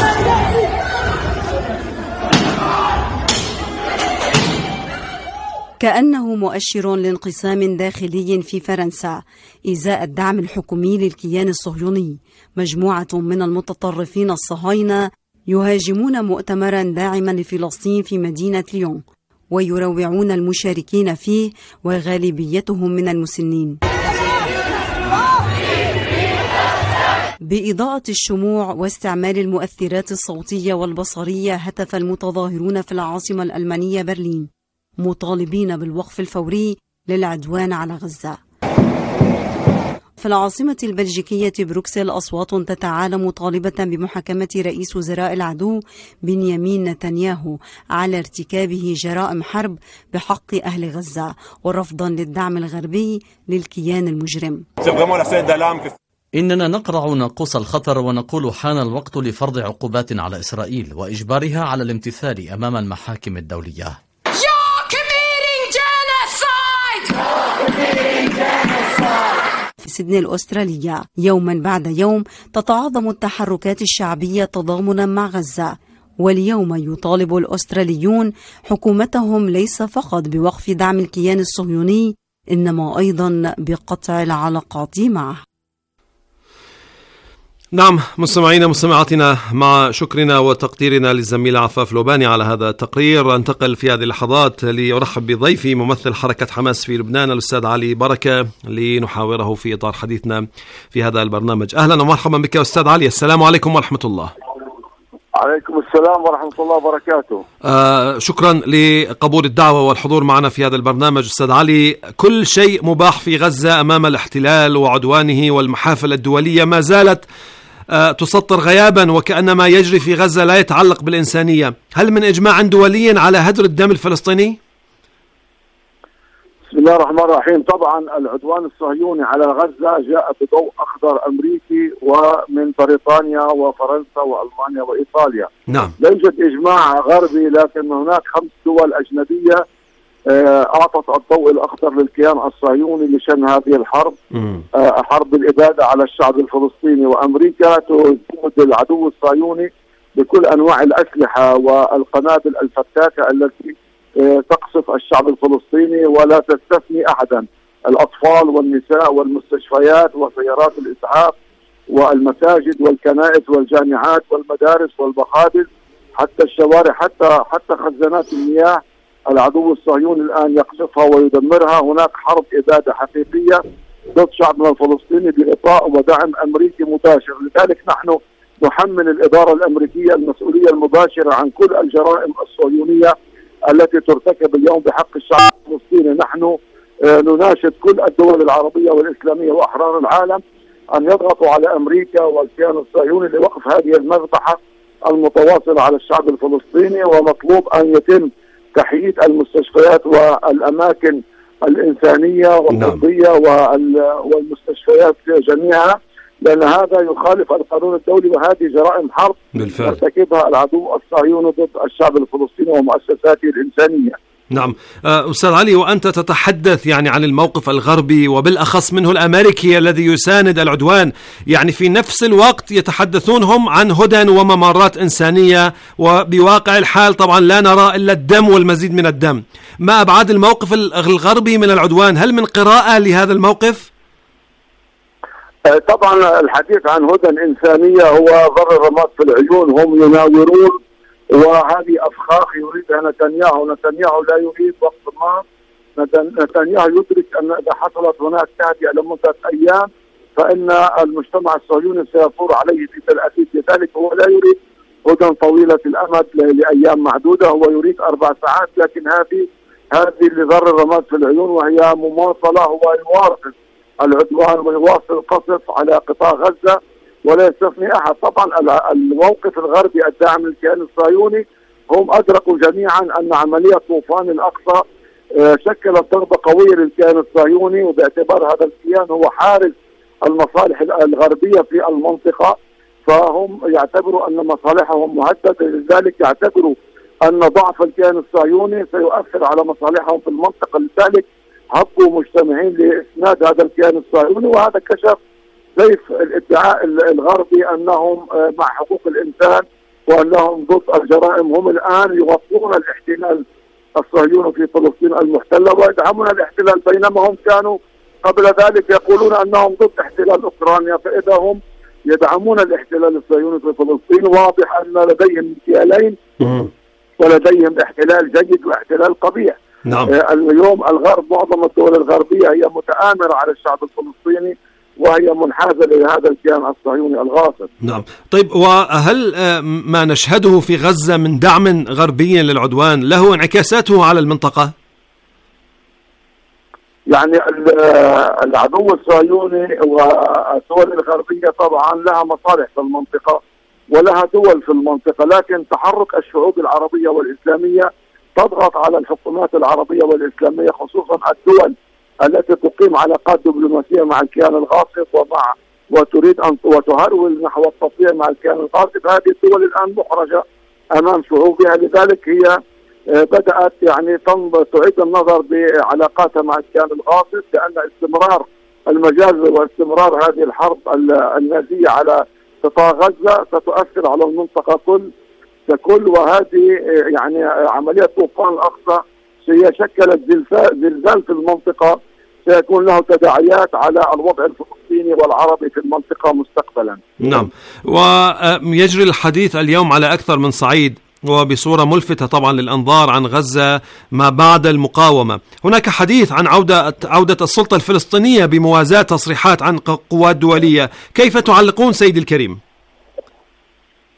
كأنه مؤشر لانقسام داخلي في فرنسا إزاء الدعم الحكومي للكيان الصهيوني. مجموعة من المتطرفين الصهاينة يهاجمون مؤتمرا داعما لفلسطين في مدينة ليون ويروعون المشاركين فيه وغالبيتهم من المسنين. بإضاءة الشموع واستعمال المؤثرات الصوتية والبصرية هتف المتظاهرون في العاصمة الألمانية برلين مطالبين بالوقف الفوري للعدوان على غزة. في العاصمة البلجيكية بروكسل أصوات تتعالى مطالبة بمحاكمة رئيس وزراء العدو بنيامين نتنياهو على ارتكابه جرائم حرب بحق أهل غزة ورفضا للدعم الغربي للكيان المجرم. إننا نقرع ناقوس الخطر ونقول حان الوقت لفرض عقوبات على إسرائيل وإجبارها على الامتثال أمام المحاكم الدولية. في سيدني الأسترالية يوما بعد يوم تتعاظم التحركات الشعبية تضامنا مع غزة، واليوم يطالب الأستراليون حكومتهم ليس فقط بوقف دعم الكيان الصهيوني إنما أيضا بقطع العلاقات معه. نعم مستمعينا مستمعاتنا، مع شكرنا وتقديرنا للزميل عفاف لوباني على هذا التقرير، انتقل في هذه اللحظات ليرحب بضيفي ممثل حركة حماس في لبنان الأستاذ علي بركة لنحاوره في إطار حديثنا في هذا البرنامج. أهلا ومرحبا بك أستاذ علي، السلام عليكم ورحمة الله. عليكم السلام ورحمة الله وبركاته. آه شكرا لقبول الدعوة والحضور معنا في هذا البرنامج. أستاذ علي، كل شيء مباح في غزة أمام الاحتلال وعدوانه، والمحافل الدولية ما زالت آه تسطر غيابا، وكأن ما يجري في غزة لا يتعلق بالإنسانية. هل من إجماع دولي على هدر الدم الفلسطيني؟ بسم الله الرحمن الرحيم. طبعا العدوان الصهيوني على غزة جاء بضوء أخضر أمريكي ومن بريطانيا وفرنسا وألمانيا وإيطاليا. نعم. لا يوجد إجماع غربي، لكن هناك خمس دول أجنبية أعطت الضوء الأخضر للكيان الصهيوني لشن هذه الحرب، مم. حرب الإبادة على الشعب الفلسطيني. وأمريكا تمد العدو الصهيوني بكل أنواع الأسلحة والقنابل الفتاكة التي تقصف الشعب الفلسطيني ولا تستثني أحدا، الأطفال والنساء والمستشفيات وسيارات الإسعاف والمساجد والكنائس والجامعات والمدارس والمخابز، حتى الشوارع، حتى حتى خزانات المياه العدو الصهيوني الآن يقصفها ويدمرها. هناك حرب إبادة حقيقية ضد شعبنا الفلسطيني بإطاء ودعم أمريكي مباشر. لذلك نحن نحمل الإدارة الأمريكية المسؤولية المباشرة عن كل الجرائم الصهيونية التي ترتكب اليوم بحق الشعب الفلسطيني. نحن نناشد كل الدول العربية والإسلامية وأحرار العالم أن يضغطوا على أمريكا والكيان الصهيوني لوقف هذه المذبحة المتواصلة على الشعب الفلسطيني، ومطلوب أن يتم تحييد المستشفيات والأماكن الإنسانية والطبية والمستشفيات جميعها، لأن هذا يخالف القانون الدولي، وهذه جرائم حرب يرتكبها العدو الصهيوني ضد الشعب الفلسطيني ومؤسساته الإنسانية. نعم. أستاذ علي، وأنت تتحدث يعني عن الموقف الغربي وبالأخص منه الأمريكي الذي يساند العدوان، يعني في نفس الوقت يتحدثون هم عن هدى وممرات إنسانية، وبواقع الحال طبعا لا نرى إلا الدم والمزيد من الدم. ما أبعاد الموقف الغربي من العدوان؟ هل من قراءة لهذا الموقف؟ طبعا الحديث عن هدى إنسانية هو ضر الرماد في العيون. هم يناورون، وهذه أفخاخ يريدها نتنياهو. نتنياهو لا يريد وقت النار. نتنياهو يدرك أن إذا حصلت هناك تهدئة لمدة أيام فإن المجتمع الصهيوني سيثور عليه في تل أبيب. لذلك هو لا يريد هدى طويلة الأمد لأيام معدودة، هو يريد أربع ساعات. لكن هذه هذه لضر الرماد في العيون، وهي مماطلة. هو يواصل العدوان ويواصل القصف على قطاع غزة ولا يستثني أحد. طبعا الموقف الغربي الداعم للكيان الصهيوني هم أدركوا جميعا أن عملية طوفان الأقصى شكلت ضربة قوية للكيان الصهيوني، وباعتبار هذا الكيان هو حارس المصالح الغربية في المنطقة، فهم يعتبروا أن مصالحهم مهددة. لذلك يعتبروا أن ضعف الكيان الصهيوني سيؤثر على مصالحهم في المنطقة. لذلك هبوا مجتمعين لإسناد هذا الكيان الصهيوني، وهذا كشف سيف الادعاء الغربي أنهم مع حقوق الإنسان وأنهم ضد الجرائم. هم الآن يغطون الاحتلال الصهيوني في فلسطين المحتلة ويدعمون الاحتلال، بينما هم كانوا قبل ذلك يقولون أنهم ضد احتلال أوكرانيا. فإذا هم يدعمون الاحتلال الصهيوني في فلسطين، واضح أن لديهم احتلالين ولديهم احتلال جيد واحتلال قبيح. نعم. اليوم الغرب، معظم الدول الغربية هي متآمرة على الشعب الفلسطيني وهي منحازة لهذا الكيان الصهيوني الغاصب. نعم. طيب، وهل ما نشهده في غزة من دعم غربي للعدوان له انعكاساته على المنطقة؟ يعني العدو الصهيوني والدول الغربية طبعا لها مصالح في المنطقة ولها دول في المنطقة، لكن تحرك الشعوب العربية والإسلامية تضغط على الحكومات العربية والإسلامية، خصوصا الدول التي تقيم علاقات دبلوماسية مع الكيان الغاصب ومع وتريد أن وتهرول نحو التطبيع مع الكيان الغاصب. هذه الدول الآن محرجة أمام شعوبها، لذلك هي بدأت يعني تعيد النظر بعلاقاتها مع الكيان الغاصب، لأن استمرار المجازر واستمرار هذه الحرب النازية على قطاع غزة ستؤثر على المنطقة كل ككل. وهذه يعني عملية طوفان الأقصى هي شكلت زلزال في المنطقة سيكون له تداعيات على الوضع الفلسطيني والعربي في المنطقة مستقبلا. نعم. ويجري الحديث اليوم على أكثر من صعيد وبصورة ملفتة طبعا للأنظار عن غزة ما بعد المقاومة. هناك حديث عن عودة عودة السلطة الفلسطينية بموازاة تصريحات عن قوات دولية. كيف تعلقون سيد الكريم؟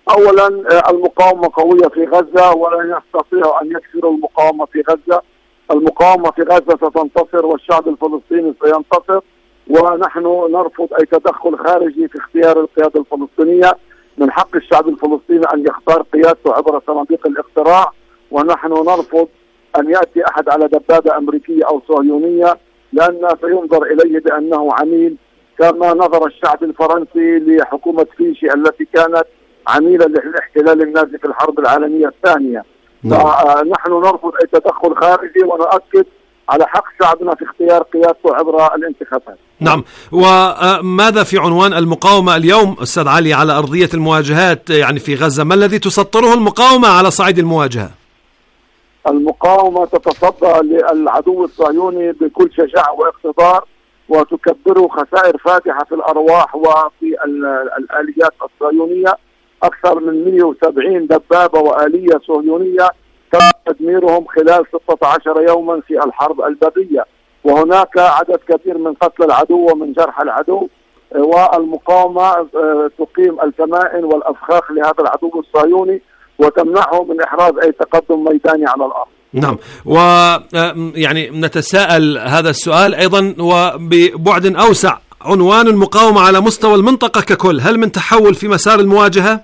أولا المقاومة قوية في غزة ولن يستطيعوا أن يكسروا المقاومة في غزة. المقاومة في غزة ستنتصر والشعب الفلسطيني سينتصر، ونحن نرفض أي تدخل خارجي في اختيار القيادة الفلسطينية. من حق الشعب الفلسطيني أن يختار قيادته عبر صناديق الاقتراع، ونحن نرفض أن يأتي أحد على دبابة أمريكية أو صهيونية، لأن سينظر إليه بأنه عميل، كما نظر الشعب الفرنسي لحكومة فيشي التي كانت عميلة للاحتلال النازي في الحرب العالمية الثانية. نحن نرفض أي تدخل خارجي، ونؤكد على حق شعبنا في اختيار قيادته عبر الانتخابات. نعم. وماذا في عنوان المقاومة اليوم أستاذ علي على أرضية المواجهات يعني في غزة؟ ما الذي تسطره المقاومة على صعيد المواجهة؟ المقاومة تتصدى للعدو الصهيوني بكل شجاعة واقتدار، وتكبره خسائر فادحة في الأرواح وفي الآليات الصهيونية. أكثر من مئة وسبعين دبابة وآلية صهيونية تم تدميرهم خلال ستة عشر يوما في الحرب البرية، وهناك عدد كبير من قتل العدو ومن جرح العدو، والمقاومة تقيم الكمائن والأفخاخ لهذا العدو الصهيوني وتمنعه من إحراز أي تقدم ميداني على الأرض. نعم. ويعني نتساءل هذا السؤال أيضا وببعد أوسع، عنوان المقاومة على مستوى المنطقة ككل، هل من تحول في مسار المواجهة؟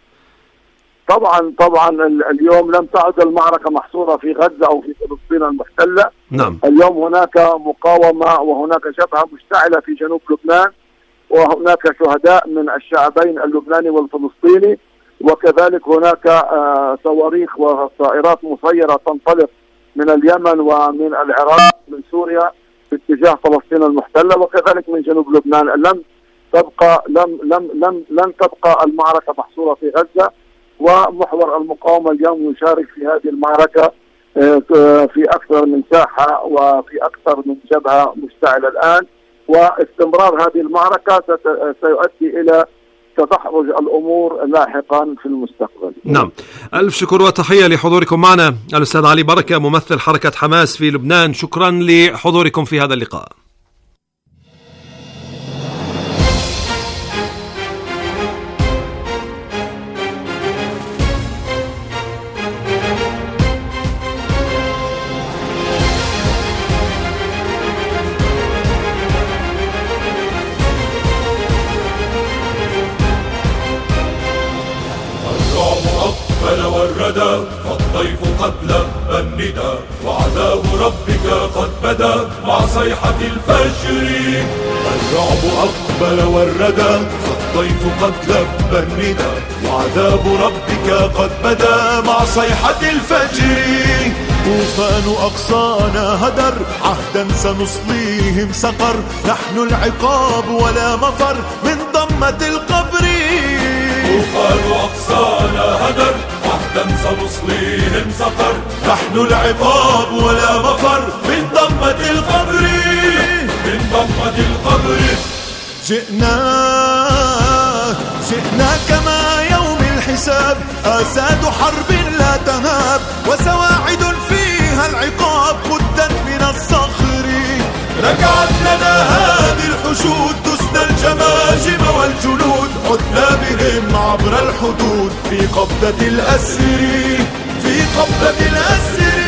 طبعا طبعا اليوم لم تعد المعركة محصورة في غزة أو في فلسطين المحتلة. نعم. اليوم هناك مقاومة وهناك جبهة مشتعلة في جنوب لبنان، وهناك شهداء من الشعبين اللبناني والفلسطيني، وكذلك هناك صواريخ وطائرات مسيرة تنطلق من اليمن ومن العراق من سوريا باتجاه فلسطين المحتلة، وكذلك من جنوب لبنان. لم تبقى لم لم لم لن تبقى المعركة محصورة في غزة، ومحور المقاومة اليوم يشارك في هذه المعركة في أكثر من ساحة وفي أكثر من جبهة مشتعلة الآن، واستمرار هذه المعركة سيؤدي إلى تدحرج الأمور لاحقا في المستقبل. نعم. ألف شكر وتحية لحضوركم معنا الأستاذ علي بركة ممثل حركة حماس في لبنان، شكرا لحضوركم في هذا اللقاء. فالضيف قد لبى النداء وعذاب ربك قد بدا مع صيحة الفجر. الرعب أقبل والردى فالضيف قد لبى النداء وعذاب ربك قد بدا مع صيحة الفجر. طوفان أقصانا هدر عهدا سنصليهم سقر، نحن العقاب ولا مفر من ضمة القبر. طوفان أقصانا هدر عهدا سنصليهم سقر، نحن العقاب ولا مفر من ضمة القبر. من ضمة القبر جئنا جئنا كما يوم الحساب، آساد حرب لا تهاب وسواعد فيها العقاب خدت من الصخر. رجعت لنا هذه الحشود دسنا الجماجم والجنود، عدنا بهم عبر الحدود في قبضة الأسر في قبضة الأسر.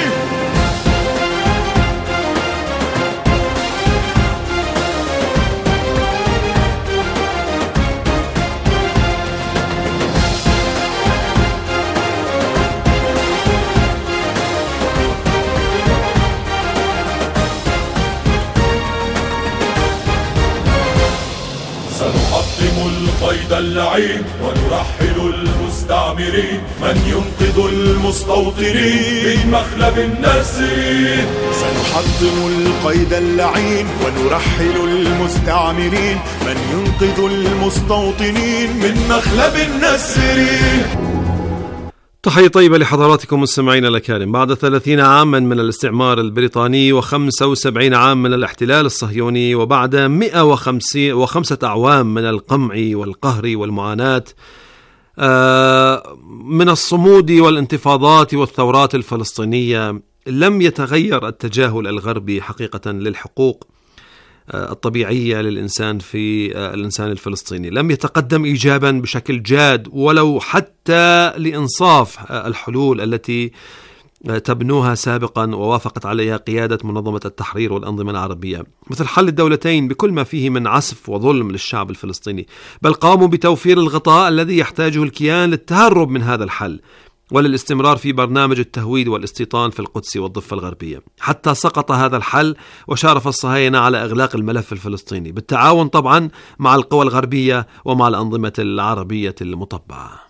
القيد اللعين ونرحل المستعمرين، من ينقذ المستوطنين من مخلب النسر. سنحطم القيد اللعين ونرحل المستعمرين، من ينقذ المستوطنين من مخلب النسر. تحية طيبة لحضراتكم مستمعين الأكارم. بعد ثلاثين عاما من الاستعمار البريطاني وخمسة وسبعين عام من الاحتلال الصهيوني، وبعد مئة وخمسة أعوام من القمع والقهر والمعاناة، من الصمود والانتفاضات والثورات الفلسطينية، لم يتغير التجاهل الغربي حقيقة للحقوق الطبيعية للإنسان في الإنسان الفلسطيني. لم يتقدم إيجابا بشكل جاد ولو حتى لإنصاف الحلول التي تبنوها سابقا ووافقت عليها قيادة منظمة التحرير والأنظمة العربية، مثل حل الدولتين بكل ما فيه من عسف وظلم للشعب الفلسطيني، بل قاموا بتوفير الغطاء الذي يحتاجه الكيان للتهرب من هذا الحل وللاستمرار في برنامج التهويد والاستيطان في القدس والضفة الغربية، حتى سقط هذا الحل وشارف الصهاينة على إغلاق الملف الفلسطيني بالتعاون طبعا مع القوى الغربية ومع الأنظمة العربية المطبعة.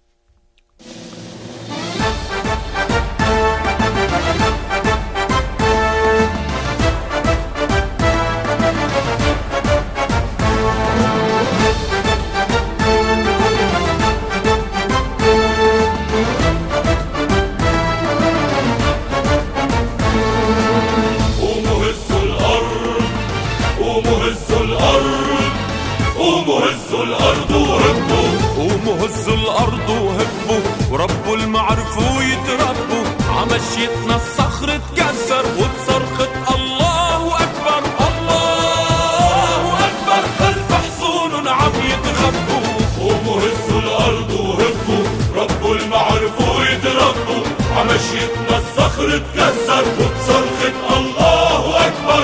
هزوا الأرض وهبوا وربوا المعرفوا يتربوا عمشيتنا الصخر اتكسر وبصرخة الله أكبر الله أكبر خلف حصون عم يتخبوا. قوموا هزوا الأرض وهبوا ربوا المعرفوا يتربوا عمشيتنا الصخر اتكسر وبصرخة الله أكبر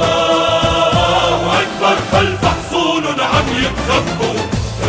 الله أكبر خلف حصون عم يتخبوا.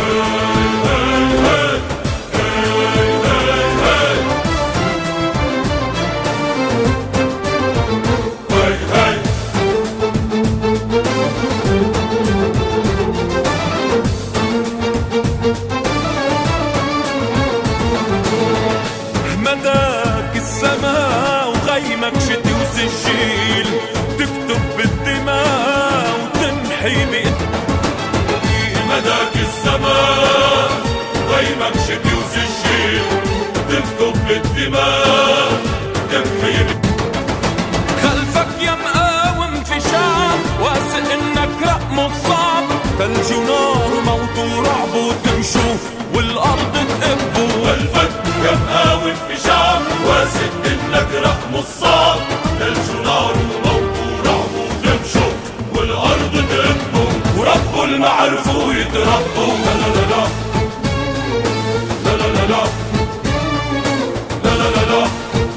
خلفك يا مقاوم في شعب واثق انك رقم الصعب ثلج ونار وموت ورعب وتمشوا والارض تقبوا. خلفك يا مقاوم في شعب واثق انك رقم الصعب ثلج ونار وموت ورعب وتمشوا والارض تقبوا وربوا المعرفوا يتربوا. لا لا لا لا لا لا لا لا لا لا لا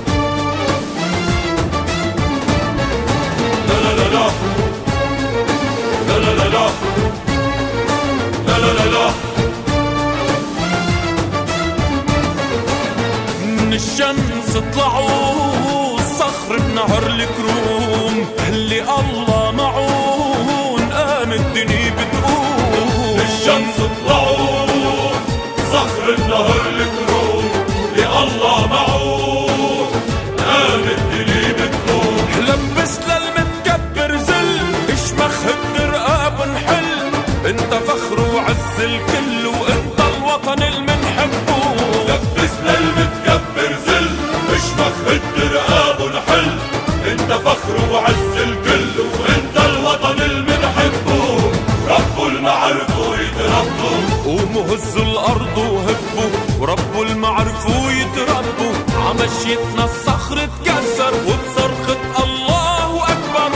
من الشمس طلعوا الصخر بنهر الكروم اللي الله معون قام الدنيا بتقوم. من الشمس طلعوا صخر بنهر الكروم اللي الله معون قام الدنيا بتقوم. لبس للمتكبر زل اشمخ الدرقاب نحل انت فخر وعز الكل وانت الوطن المنحبه. لبس للمتكبر زل اشمخ الدرقاب نحل انت فخر وعز الكل وانت الوطن المنحبه. ربوا المعرفوا يتربوا قوموا هزوا الارض وهبوا وربوا المعرفوا يتربوا عمشيتنا الصخر اتكسر وبصرخة الله أكبر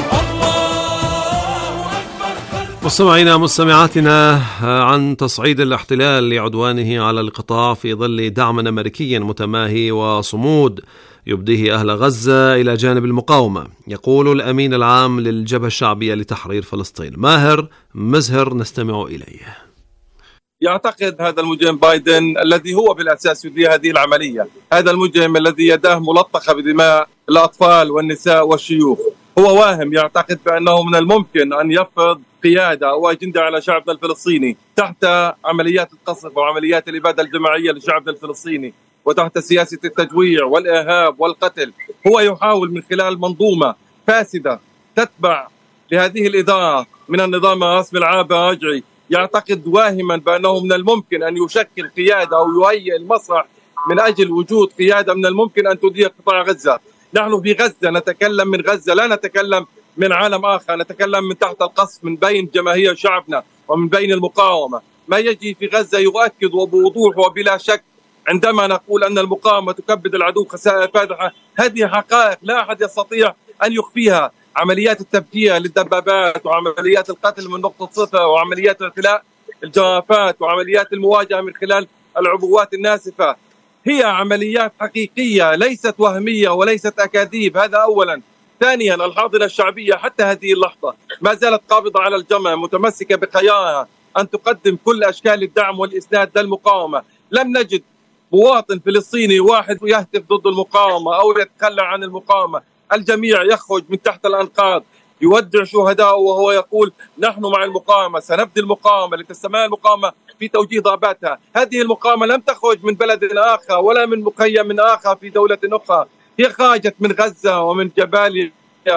الله أكبر. مستمعينا مستمعاتنا، عن تصعيد الاحتلال لعدوانه على القطاع في ظل دعم أمريكي متماهي وصمود يبديه أهل غزة إلى جانب المقاومة، يقول الأمين العام للجبهة الشعبية لتحرير فلسطين ماهر مزهر، نستمع إليه. يعتقد هذا المجرم بايدن الذي هو بالأساس يدير هذه العملية، هذا المجرم الذي يداه ملطخة بدماء الأطفال والنساء والشيوخ، هو واهم يعتقد بأنه من الممكن أن يفرض قيادة أو أجندة على شعبنا الفلسطيني تحت عمليات القصف وعمليات الإبادة الجماعية لشعبنا الفلسطيني وتحت سياسة التجويع والإرهاب والقتل. هو يحاول من خلال منظومة فاسدة تتبع لهذه الإدارة من النظام الرسمي العربي الرجعي، يعتقد واهما بأنه من الممكن أن يشكل قيادة أو يهيئ المسرح من أجل وجود قيادة من الممكن أن تدير قطاع غزة. نحن في غزة نتكلم من غزة، لا نتكلم من عالم آخر، نتكلم من تحت القصف من بين جماهير شعبنا ومن بين المقاومة. ما يجي في غزة يؤكد وبوضوح وبلا شك عندما نقول أن المقاومة تكبد العدو خسائر فادحة، هذه حقائق لا أحد يستطيع أن يخفيها. عمليات التفجير للدبابات وعمليات القتل من نقطة صفر وعمليات اعتلاء الجرافات وعمليات المواجهة من خلال العبوات الناسفة هي عمليات حقيقية ليست وهمية وليست أكاذيب. هذا أولا. ثانيا، الحاضنة الشعبية حتى هذه اللحظة ما زالت قابضة على الجمع، متمسكة بخيارها أن تقدم كل أشكال الدعم والإسناد للمقاومة. لم نجد مواطن فلسطيني واحد يهتف ضد المقاومة أو يتخلى عن المقاومة. الجميع يخرج من تحت الأنقاض يودع شهداءه وهو يقول نحن مع المقاومة، سنبدي المقاومة لتستمر المقاومة في توجيه ضرباتها. هذه المقاومة لم تخرج من بلد آخر ولا من مخيم من آخر في دولة أخرى، هي خرجت من غزة ومن جباليا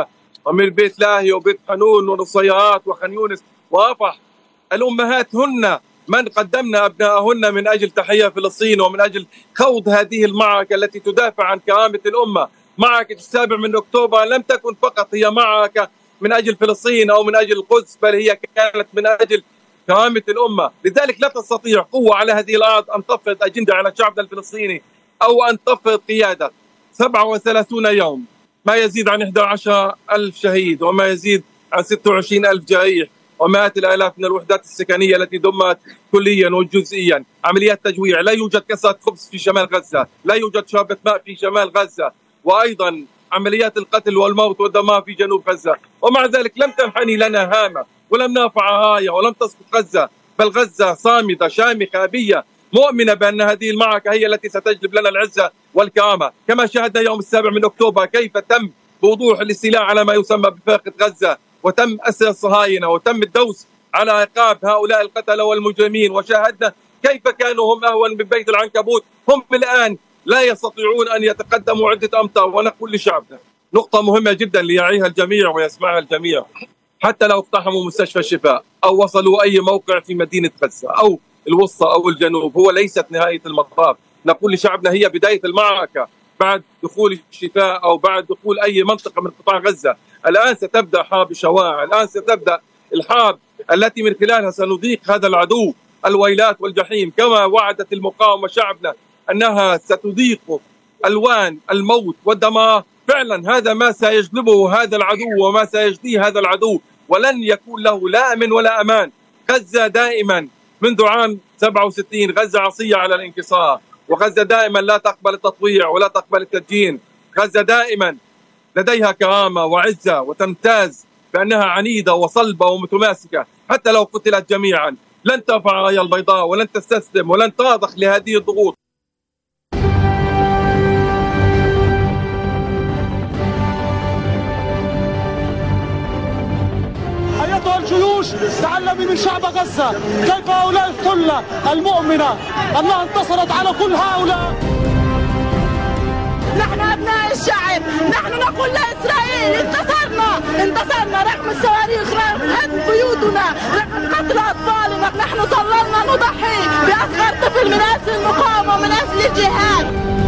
ومن بيت لاهي وبيت حنون ونصيرات وخان يونس ورفح. الأمهات هن من قدمنا أبنائهن من أجل تحية فلسطين ومن أجل خوض هذه المعركة التي تدافع عن كرامة الأمة. معركة السابع من أكتوبر لم تكن فقط هي معركة من أجل فلسطين أو من أجل القدس، بل هي كانت من أجل كرامة الأمة. لذلك لا تستطيع قوة على هذه الأرض أن تفرض أجندة على شعبنا الفلسطيني أو أن تفرض قيادة. سبعة وثلاثين يوم، ما يزيد عن أحد عشر ألف شهيد وما يزيد عن ستة وعشرين ألف جريح ومئات الآلاف من الوحدات السكنية التي دمرت كليا وجزئيا. عمليات تجويع، لا يوجد كسرة خبز في شمال غزة، لا يوجد شربة ماء في شمال غزة، وأيضا عمليات القتل والموت والدمار في جنوب غزة. ومع ذلك لم تنحني لنا هامة ولم نرفع راية ولم تسقط غزة، بل غزة صامدة شامخة أبية مؤمنة بأن هذه المعركة هي التي ستجلب لنا العزة والكرامة. كما شاهدنا يوم السابع من أكتوبر كيف تم بوضوح الاستيلاء على ما يسمى بفاقة غزة، وتم أسر الصهاينة، وتم الدوس على عقاب هؤلاء القتلة والمجرمين. وشاهدنا كيف كانوا هم أهون من بيت العنكبوت، هم الآن لا يستطيعون أن يتقدموا عدة أمتار. ونقول لشعبنا نقطة مهمة جدا ليعيها الجميع ويسمعها الجميع: حتى لو اقتحموا مستشفى الشفاء أو وصلوا أي موقع في مدينة غزة أو الوسطى أو الجنوب، هو ليست نهاية المطاف. نقول لشعبنا هي بداية المعركة بعد دخول الشفاء أو بعد دخول أي منطقة من قطاع غزة. الآن ستبدأ حرب الشوارع، الآن ستبدأ الحرب التي من خلالها سنضيق هذا العدو الويلات والجحيم، كما وعدت المقاومة شعبنا أنها ستضيق ألوان الموت والدمار. فعلا هذا ما سيجلبه هذا العدو وما سيجديه هذا العدو، ولن يكون له لا أمن ولا أمان. غزة دائما منذ عام سبعة وستين غزة عصية على الانكسار، وغزة دائما لا تقبل التطويع ولا تقبل التدجين. غزة دائما لديها كرامة وعزة وتمتاز بأنها عنيدة وصلبة ومتماسكة. حتى لو قتلت جميعا لن ترفع راية البيضاء ولن تستسلم ولن ترضخ لهذه الضغوط. أيتها الجيوش، تعلمي من شعب غزة كيف هؤلاء الثلة المؤمنة أنها انتصرت على كل هؤلاء. نحن أبناء الشعب، نحن نقول لإسرائيل انتصرنا انتصرنا رغم الصواريخ، رغم هدم بيوتنا، رغم قتل أطفالنا. نحن ظللنا نضحي بأصغر طفل من أجل المقاومة ومن أجل الجهاد.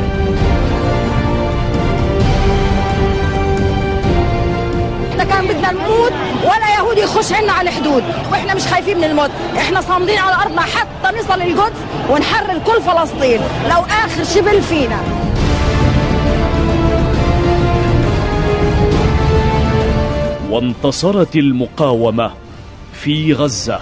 احنا كان بدنا نموت ولا يهودي يخش عنا على الحدود، واحنا مش خايفين من الموت، احنا صامدين على أرضنا حتى نصل القدس ونحرر كل فلسطين لو آخر شبل فينا. وانتصرت المقاومة في غزة.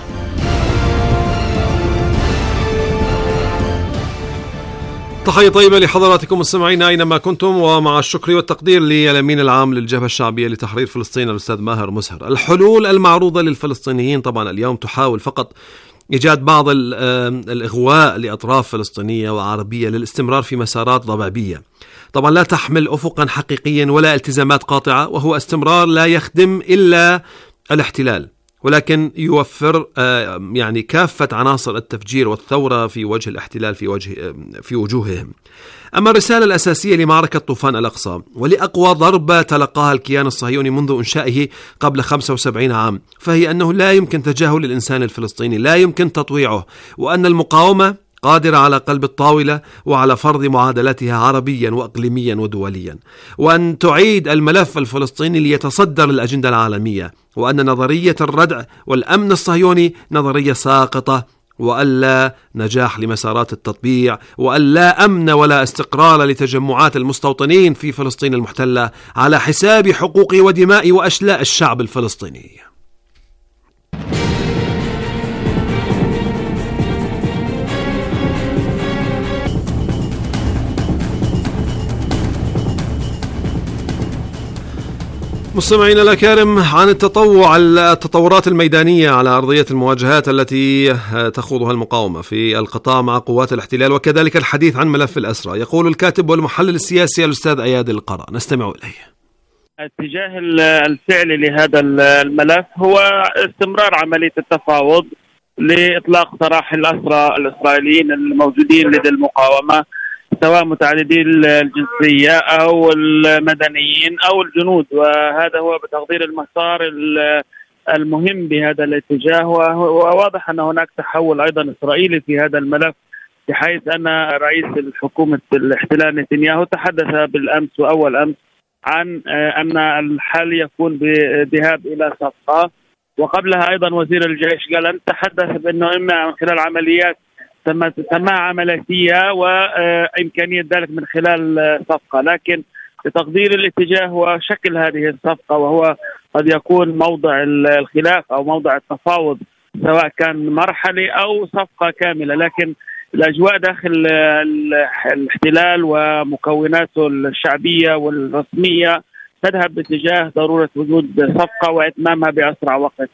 تحية طيبة لحضراتكم مستمعينا أينما كنتم، ومع الشكر والتقدير للأمين العام للجبهة الشعبية لتحرير فلسطين الأستاذ ماهر مسهر. الحلول المعروضة للفلسطينيين طبعا اليوم تحاول فقط إيجاد بعض الإغواء لأطراف فلسطينية وعربية للاستمرار في مسارات ضبابية طبعا لا تحمل أفقا حقيقيا ولا التزامات قاطعة، وهو استمرار لا يخدم إلا الاحتلال، ولكن يوفر يعني كافة عناصر التفجير والثورة في وجه الاحتلال في وجه في وجوههم. أما الرسالة الأساسية لمعركة طوفان الأقصى ولأقوى ضربة تلقاها الكيان الصهيوني منذ إنشائه قبل خمسة وسبعين عام، فهي أنه لا يمكن تجاهل الإنسان الفلسطيني، لا يمكن تطويعه، وأن المقاومة قادرة على قلب الطاولة وعلى فرض معادلاتها عربيا وإقليميا ودوليا، وأن تعيد الملف الفلسطيني ليتصدر الأجندة العالمية، وأن نظرية الردع والأمن الصهيوني نظرية ساقطة وألا نجاح لمسارات التطبيع، وألا أمن ولا استقرار لتجمعات المستوطنين في فلسطين المحتلة على حساب حقوق ودماء وأشلاء الشعب الفلسطيني. مستمعينا الأكارم، عن التطوع التطورات الميدانية على أرضية المواجهات التي تخوضها المقاومة في القطاع مع قوات الاحتلال، وكذلك الحديث عن ملف الأسرى، يقول الكاتب والمحلل السياسي الأستاذ أياد القرا. نستمع إليه. الاتجاه الفعلي لهذا الملف هو استمرار عملية التفاوض لإطلاق سراح الأسرى الإسرائيليين الموجودين لدى المقاومة، سواء متعددي الجنسية أو المدنيين أو الجنود، وهذا هو بتقدير المسار المهم بهذا الاتجاه. وواضح أن هناك تحول أيضا إسرائيلي في هذا الملف، بحيث أن رئيس الحكومة الاحتلال نتنياهو تحدث بالأمس وأول أمس عن أن الحل يكون بذهاب إلى صفقة، وقبلها أيضا وزير الجيش قال أن تحدث بأنه إما من خلال عمليات سماها عملياتية وإمكانية ذلك من خلال صفقة، لكن بتقدير الاتجاه هو شكل هذه الصفقة، وهو قد يكون موضع الخلاف أو موضع التفاوض، سواء كان مرحلي أو صفقة كاملة. لكن الأجواء داخل الاحتلال ومكوناته الشعبية والرسمية تذهب باتجاه ضرورة وجود صفقة وإتمامها بأسرع وقت.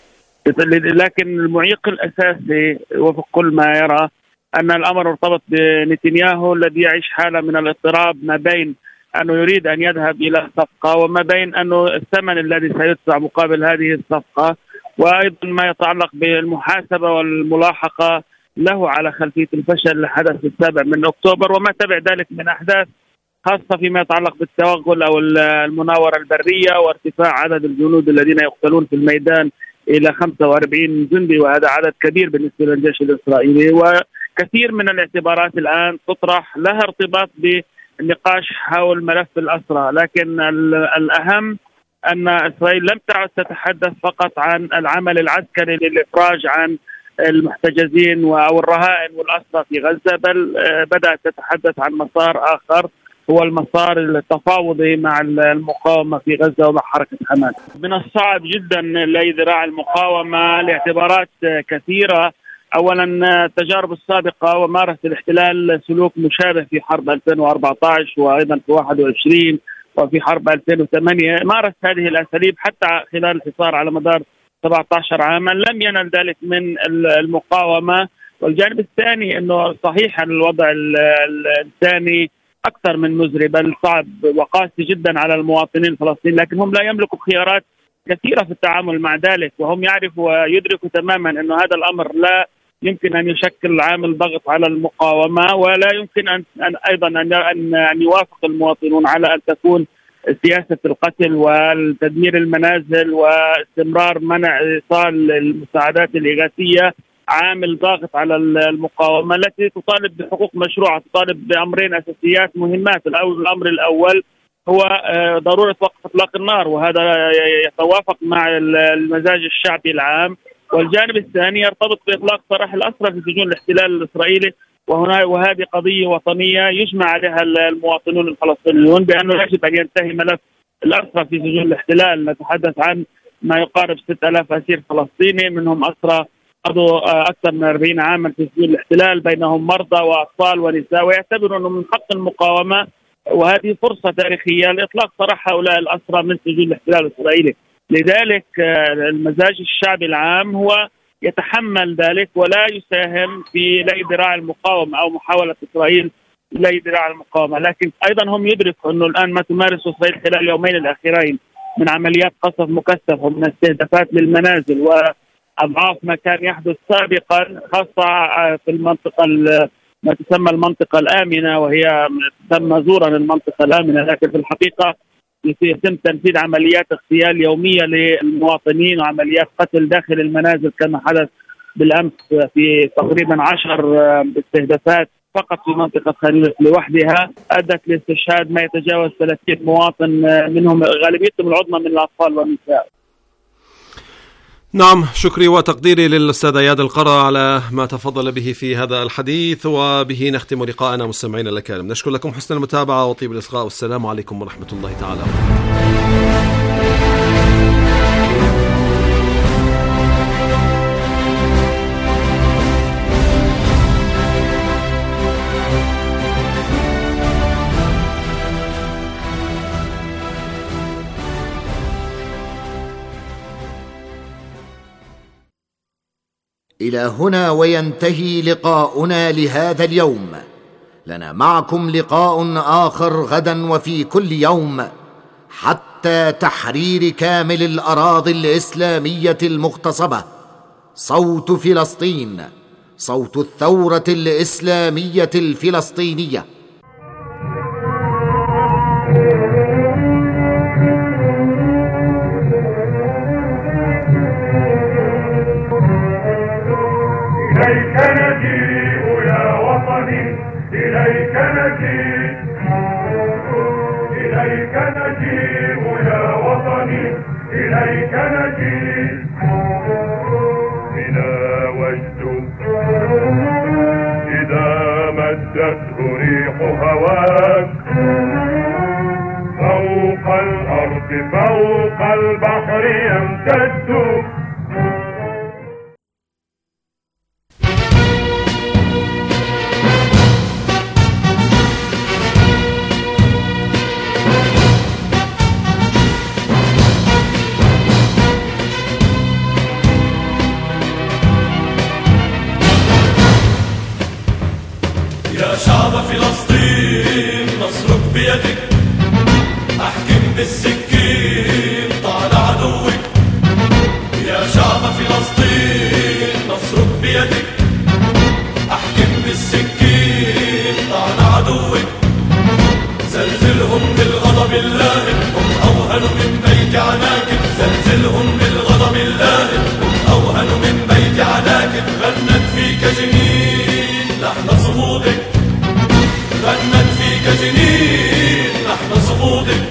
لكن المعيق الأساسي وفق كل ما يرى أن الأمر مرتبط بنتنياهو الذي يعيش حالة من الاضطراب ما بين أنه يريد أن يذهب إلى صفقة وما بين أنه الثمن الذي سيدفع مقابل هذه الصفقة، وأيضا ما يتعلق بالمحاسبة والملاحقة له على خلفية الفشل اللي حدث في السابع من أكتوبر وما تبع ذلك من أحداث، خاصة فيما يتعلق بالتوغل أو المناورة البرية وارتفاع عدد الجنود الذين يقتلون في الميدان إلى خمسة وأربعين جندي، وهذا عدد كبير بالنسبة للجيش الإسرائيلي. وكثير من الاعتبارات الآن تطرح لها ارتباط بالنقاش حول ملف الأسرى، لكن الأهم أن إسرائيل لم تعد تتحدث فقط عن العمل العسكري للإفراج عن المحتجزين أو الرهائن والأسرى في غزة، بل بدأت تتحدث عن مسار آخر هو المسار التفاوضي مع المقاومة في غزة ومع حركة حماس. من الصعب جدا لأي ذراع المقاومة لاعتبارات كثيرة. أولا التجارب السابقة، ومارس الاحتلال سلوك مشابه في حرب ألفين وأربعة عشر وأيضا في واحد وعشرين وفي حرب ألفين وثمانية، مارس هذه الأساليب حتى خلال الحصار على مدار سبعة عشر عاما، لم ينل ذلك من المقاومة. والجانب الثاني أنه صحيح الوضع الثاني أكثر من مزري، بل صعب وقاسي جدا على المواطنين الفلسطينيين، لكن هم لا يملكوا خيارات كثيرة في التعامل مع ذلك، وهم يعرفوا ويدركوا تماما أن هذا الأمر لا يمكن أن يشكل عامل ضغط على المقاومة، ولا يمكن أن أيضا أن أن يوافق المواطنون على أن تكون سياسة القتل والتدمير المنازل واستمرار منع إيصال المساعدات الإغاثية عامل ضاغط على المقاومة التي تطالب بحقوق مشروعة، تطالب بأمرين أساسيات مهمات. الأمر الأول هو ضرورة وقف إطلاق النار، وهذا يتوافق مع المزاج الشعبي العام. والجانب الثاني يرتبط بإطلاق سراح الأسرى في سجون الاحتلال الإسرائيلي، وهنا وهذه قضية وطنية يجمع عليها المواطنون الفلسطينيون بأنه يجب أن ينتهي ملف الأسرى في سجون الاحتلال. نتحدث عن ما يقارب ستة آلاف أسير فلسطيني، منهم أسرى قضوا أكثر من أربعين عاما في سجون الاحتلال، بينهم مرضى وأطفال ونساء، ويعتبروا أنه من حق المقاومة وهذه فرصة تاريخية لإطلاق سراح هؤلاء الأسرى من سجون الاحتلال الإسرائيلي. لذلك المزاج الشعبي العام هو يتحمل ذلك ولا يساهم في لي ذراع المقاومة أو محاولة إسرائيل لي ذراع المقاومة. لكن أيضا هم يدركوا أنه الآن ما تمارس إسرائيل خلال اليومين الأخيرين من عمليات قصف مكثف ومن استهدافات للمنازل وأضعاف ما كان يحدث سابقا، خاصة في المنطقة ما تسمى المنطقة الآمنة، وهي تسمى زورا المنطقة الآمنة، لكن في الحقيقة يتم تنفيذ عمليات اغتيال يومية للمواطنين وعمليات قتل داخل المنازل كما حدث بالأمس في تقريبا عشر استهدافات فقط في منطقة خان يونس لوحدها، أدت لاستشهاد ما يتجاوز ثلاثين مواطن، منهم غالبيتهم العظمى من الأطفال والنساء. نعم، شكري وتقديري للأستاذ اياد القرى على ما تفضل به في هذا الحديث، وبه نختم لقاءنا مستمعينا الكرام. نشكر لكم حسن المتابعة وطيب الإصغاء، والسلام عليكم ورحمة الله تعالى وبركاته. إلى هنا وينتهي لقاؤنا لهذا اليوم. لنا معكم لقاء آخر غدا وفي كل يوم حتى تحرير كامل الأراضي الإسلامية المغتصبة. صوت فلسطين، صوت الثورة الإسلامية الفلسطينية. إليك نجيء يا وطني، إليك نجيء، إليك نجيء يا وطني، إليك نجيء. بنا وجد إذا مدته ريح هواك فوق الأرض فوق البحر يمتد. شعب فلسطين نصرك بيدك، احكم بالسكين طال عدوك. يا شعب فلسطين نصرك بيدك، احكم بالسكين طال عدوك. زلزلهم بالغضب اللائم، هم اوهن من بيت عناكب. زلزلهم بالغضب اللائم، هم اوهن من بيت عناكب. غنت فيك جنين لحن صمودك، غنت فيك جنين لحن صمودك.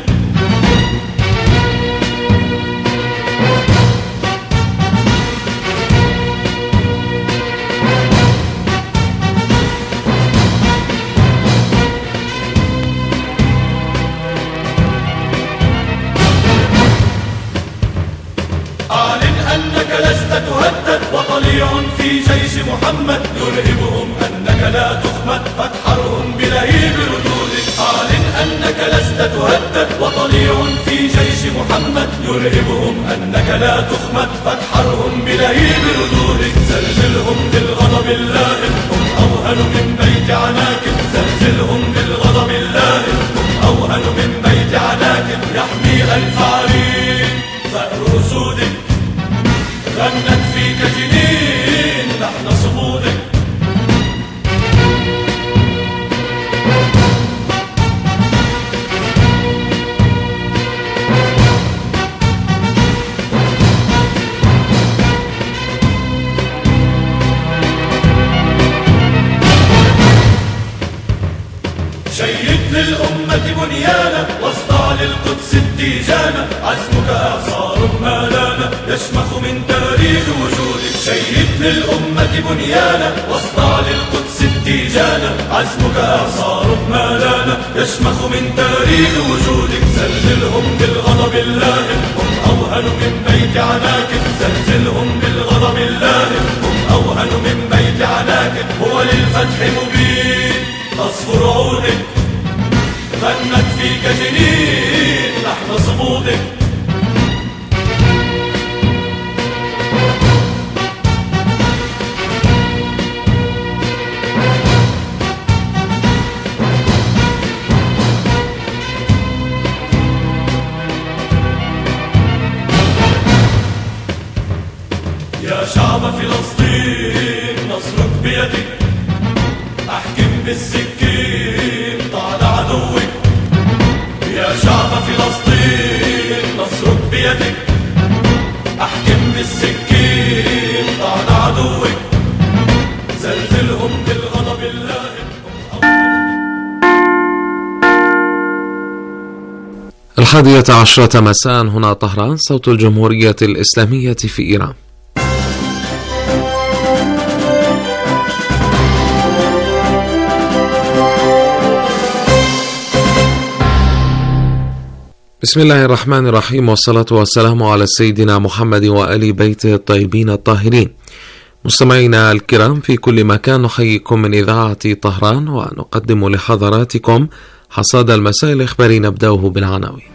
أعلن أنك لست تهدد، وطليع في جيش محمد يرهبهم أنك لا تخمد، فاتحرهم بلهيب ردودك. أعلن أنك لست تهدد، وطليع في جيش محمد يرهبهم أنك لا تخمد، فاتحرهم بلهيب ردودك. زلزلهم بالغضب اللائم، هم أوهن من بيت عناكب. زلزلهم بالغضب اللائم، هم أوهن من بيت عناكب. يحمي ألف عرين ثأر أسودك، غنت فيك جنين لحن صمودك. شيد للأمة بنيانا، واصدع للقدس التيجانا. عزمك إعصار ما لانا، يشمخ من تاريخ وجودك. شيد للأمة بنيانا، واصدع للقدس التيجانا. عزمك إعصار ما لانا، يشمخ من تاريخ وجودك. زلزلهم بالغضب اللائم، هم أوهن من بيت عناكب. زلزلهم بالغضب اللائم، هم أوهن من بيت عناكب. هو للفتح مبين تصفر عودك، غنت فيك جنين لحن صمودك. يا شعب فلسطين نصرك بيدك، احكم بالسكين طال عدوك. يا شعب فلسطين نصرك بيدك، احكم بالسكين طال عدوك. زلزلهم بالغضب اللائم. الحادية عشرة مساء، هنا طهران، صوت الجمهورية الإسلامية في إيران. بسم الله الرحمن الرحيم، والصلاة والسلام على سيدنا محمد وآل بيته الطيبين الطاهرين. مستمعينا الكرام في كل مكان، نحييكم من إذاعة طهران ونقدم لحضراتكم حصاد المساء الإخباري، نبدأه بالعناوين.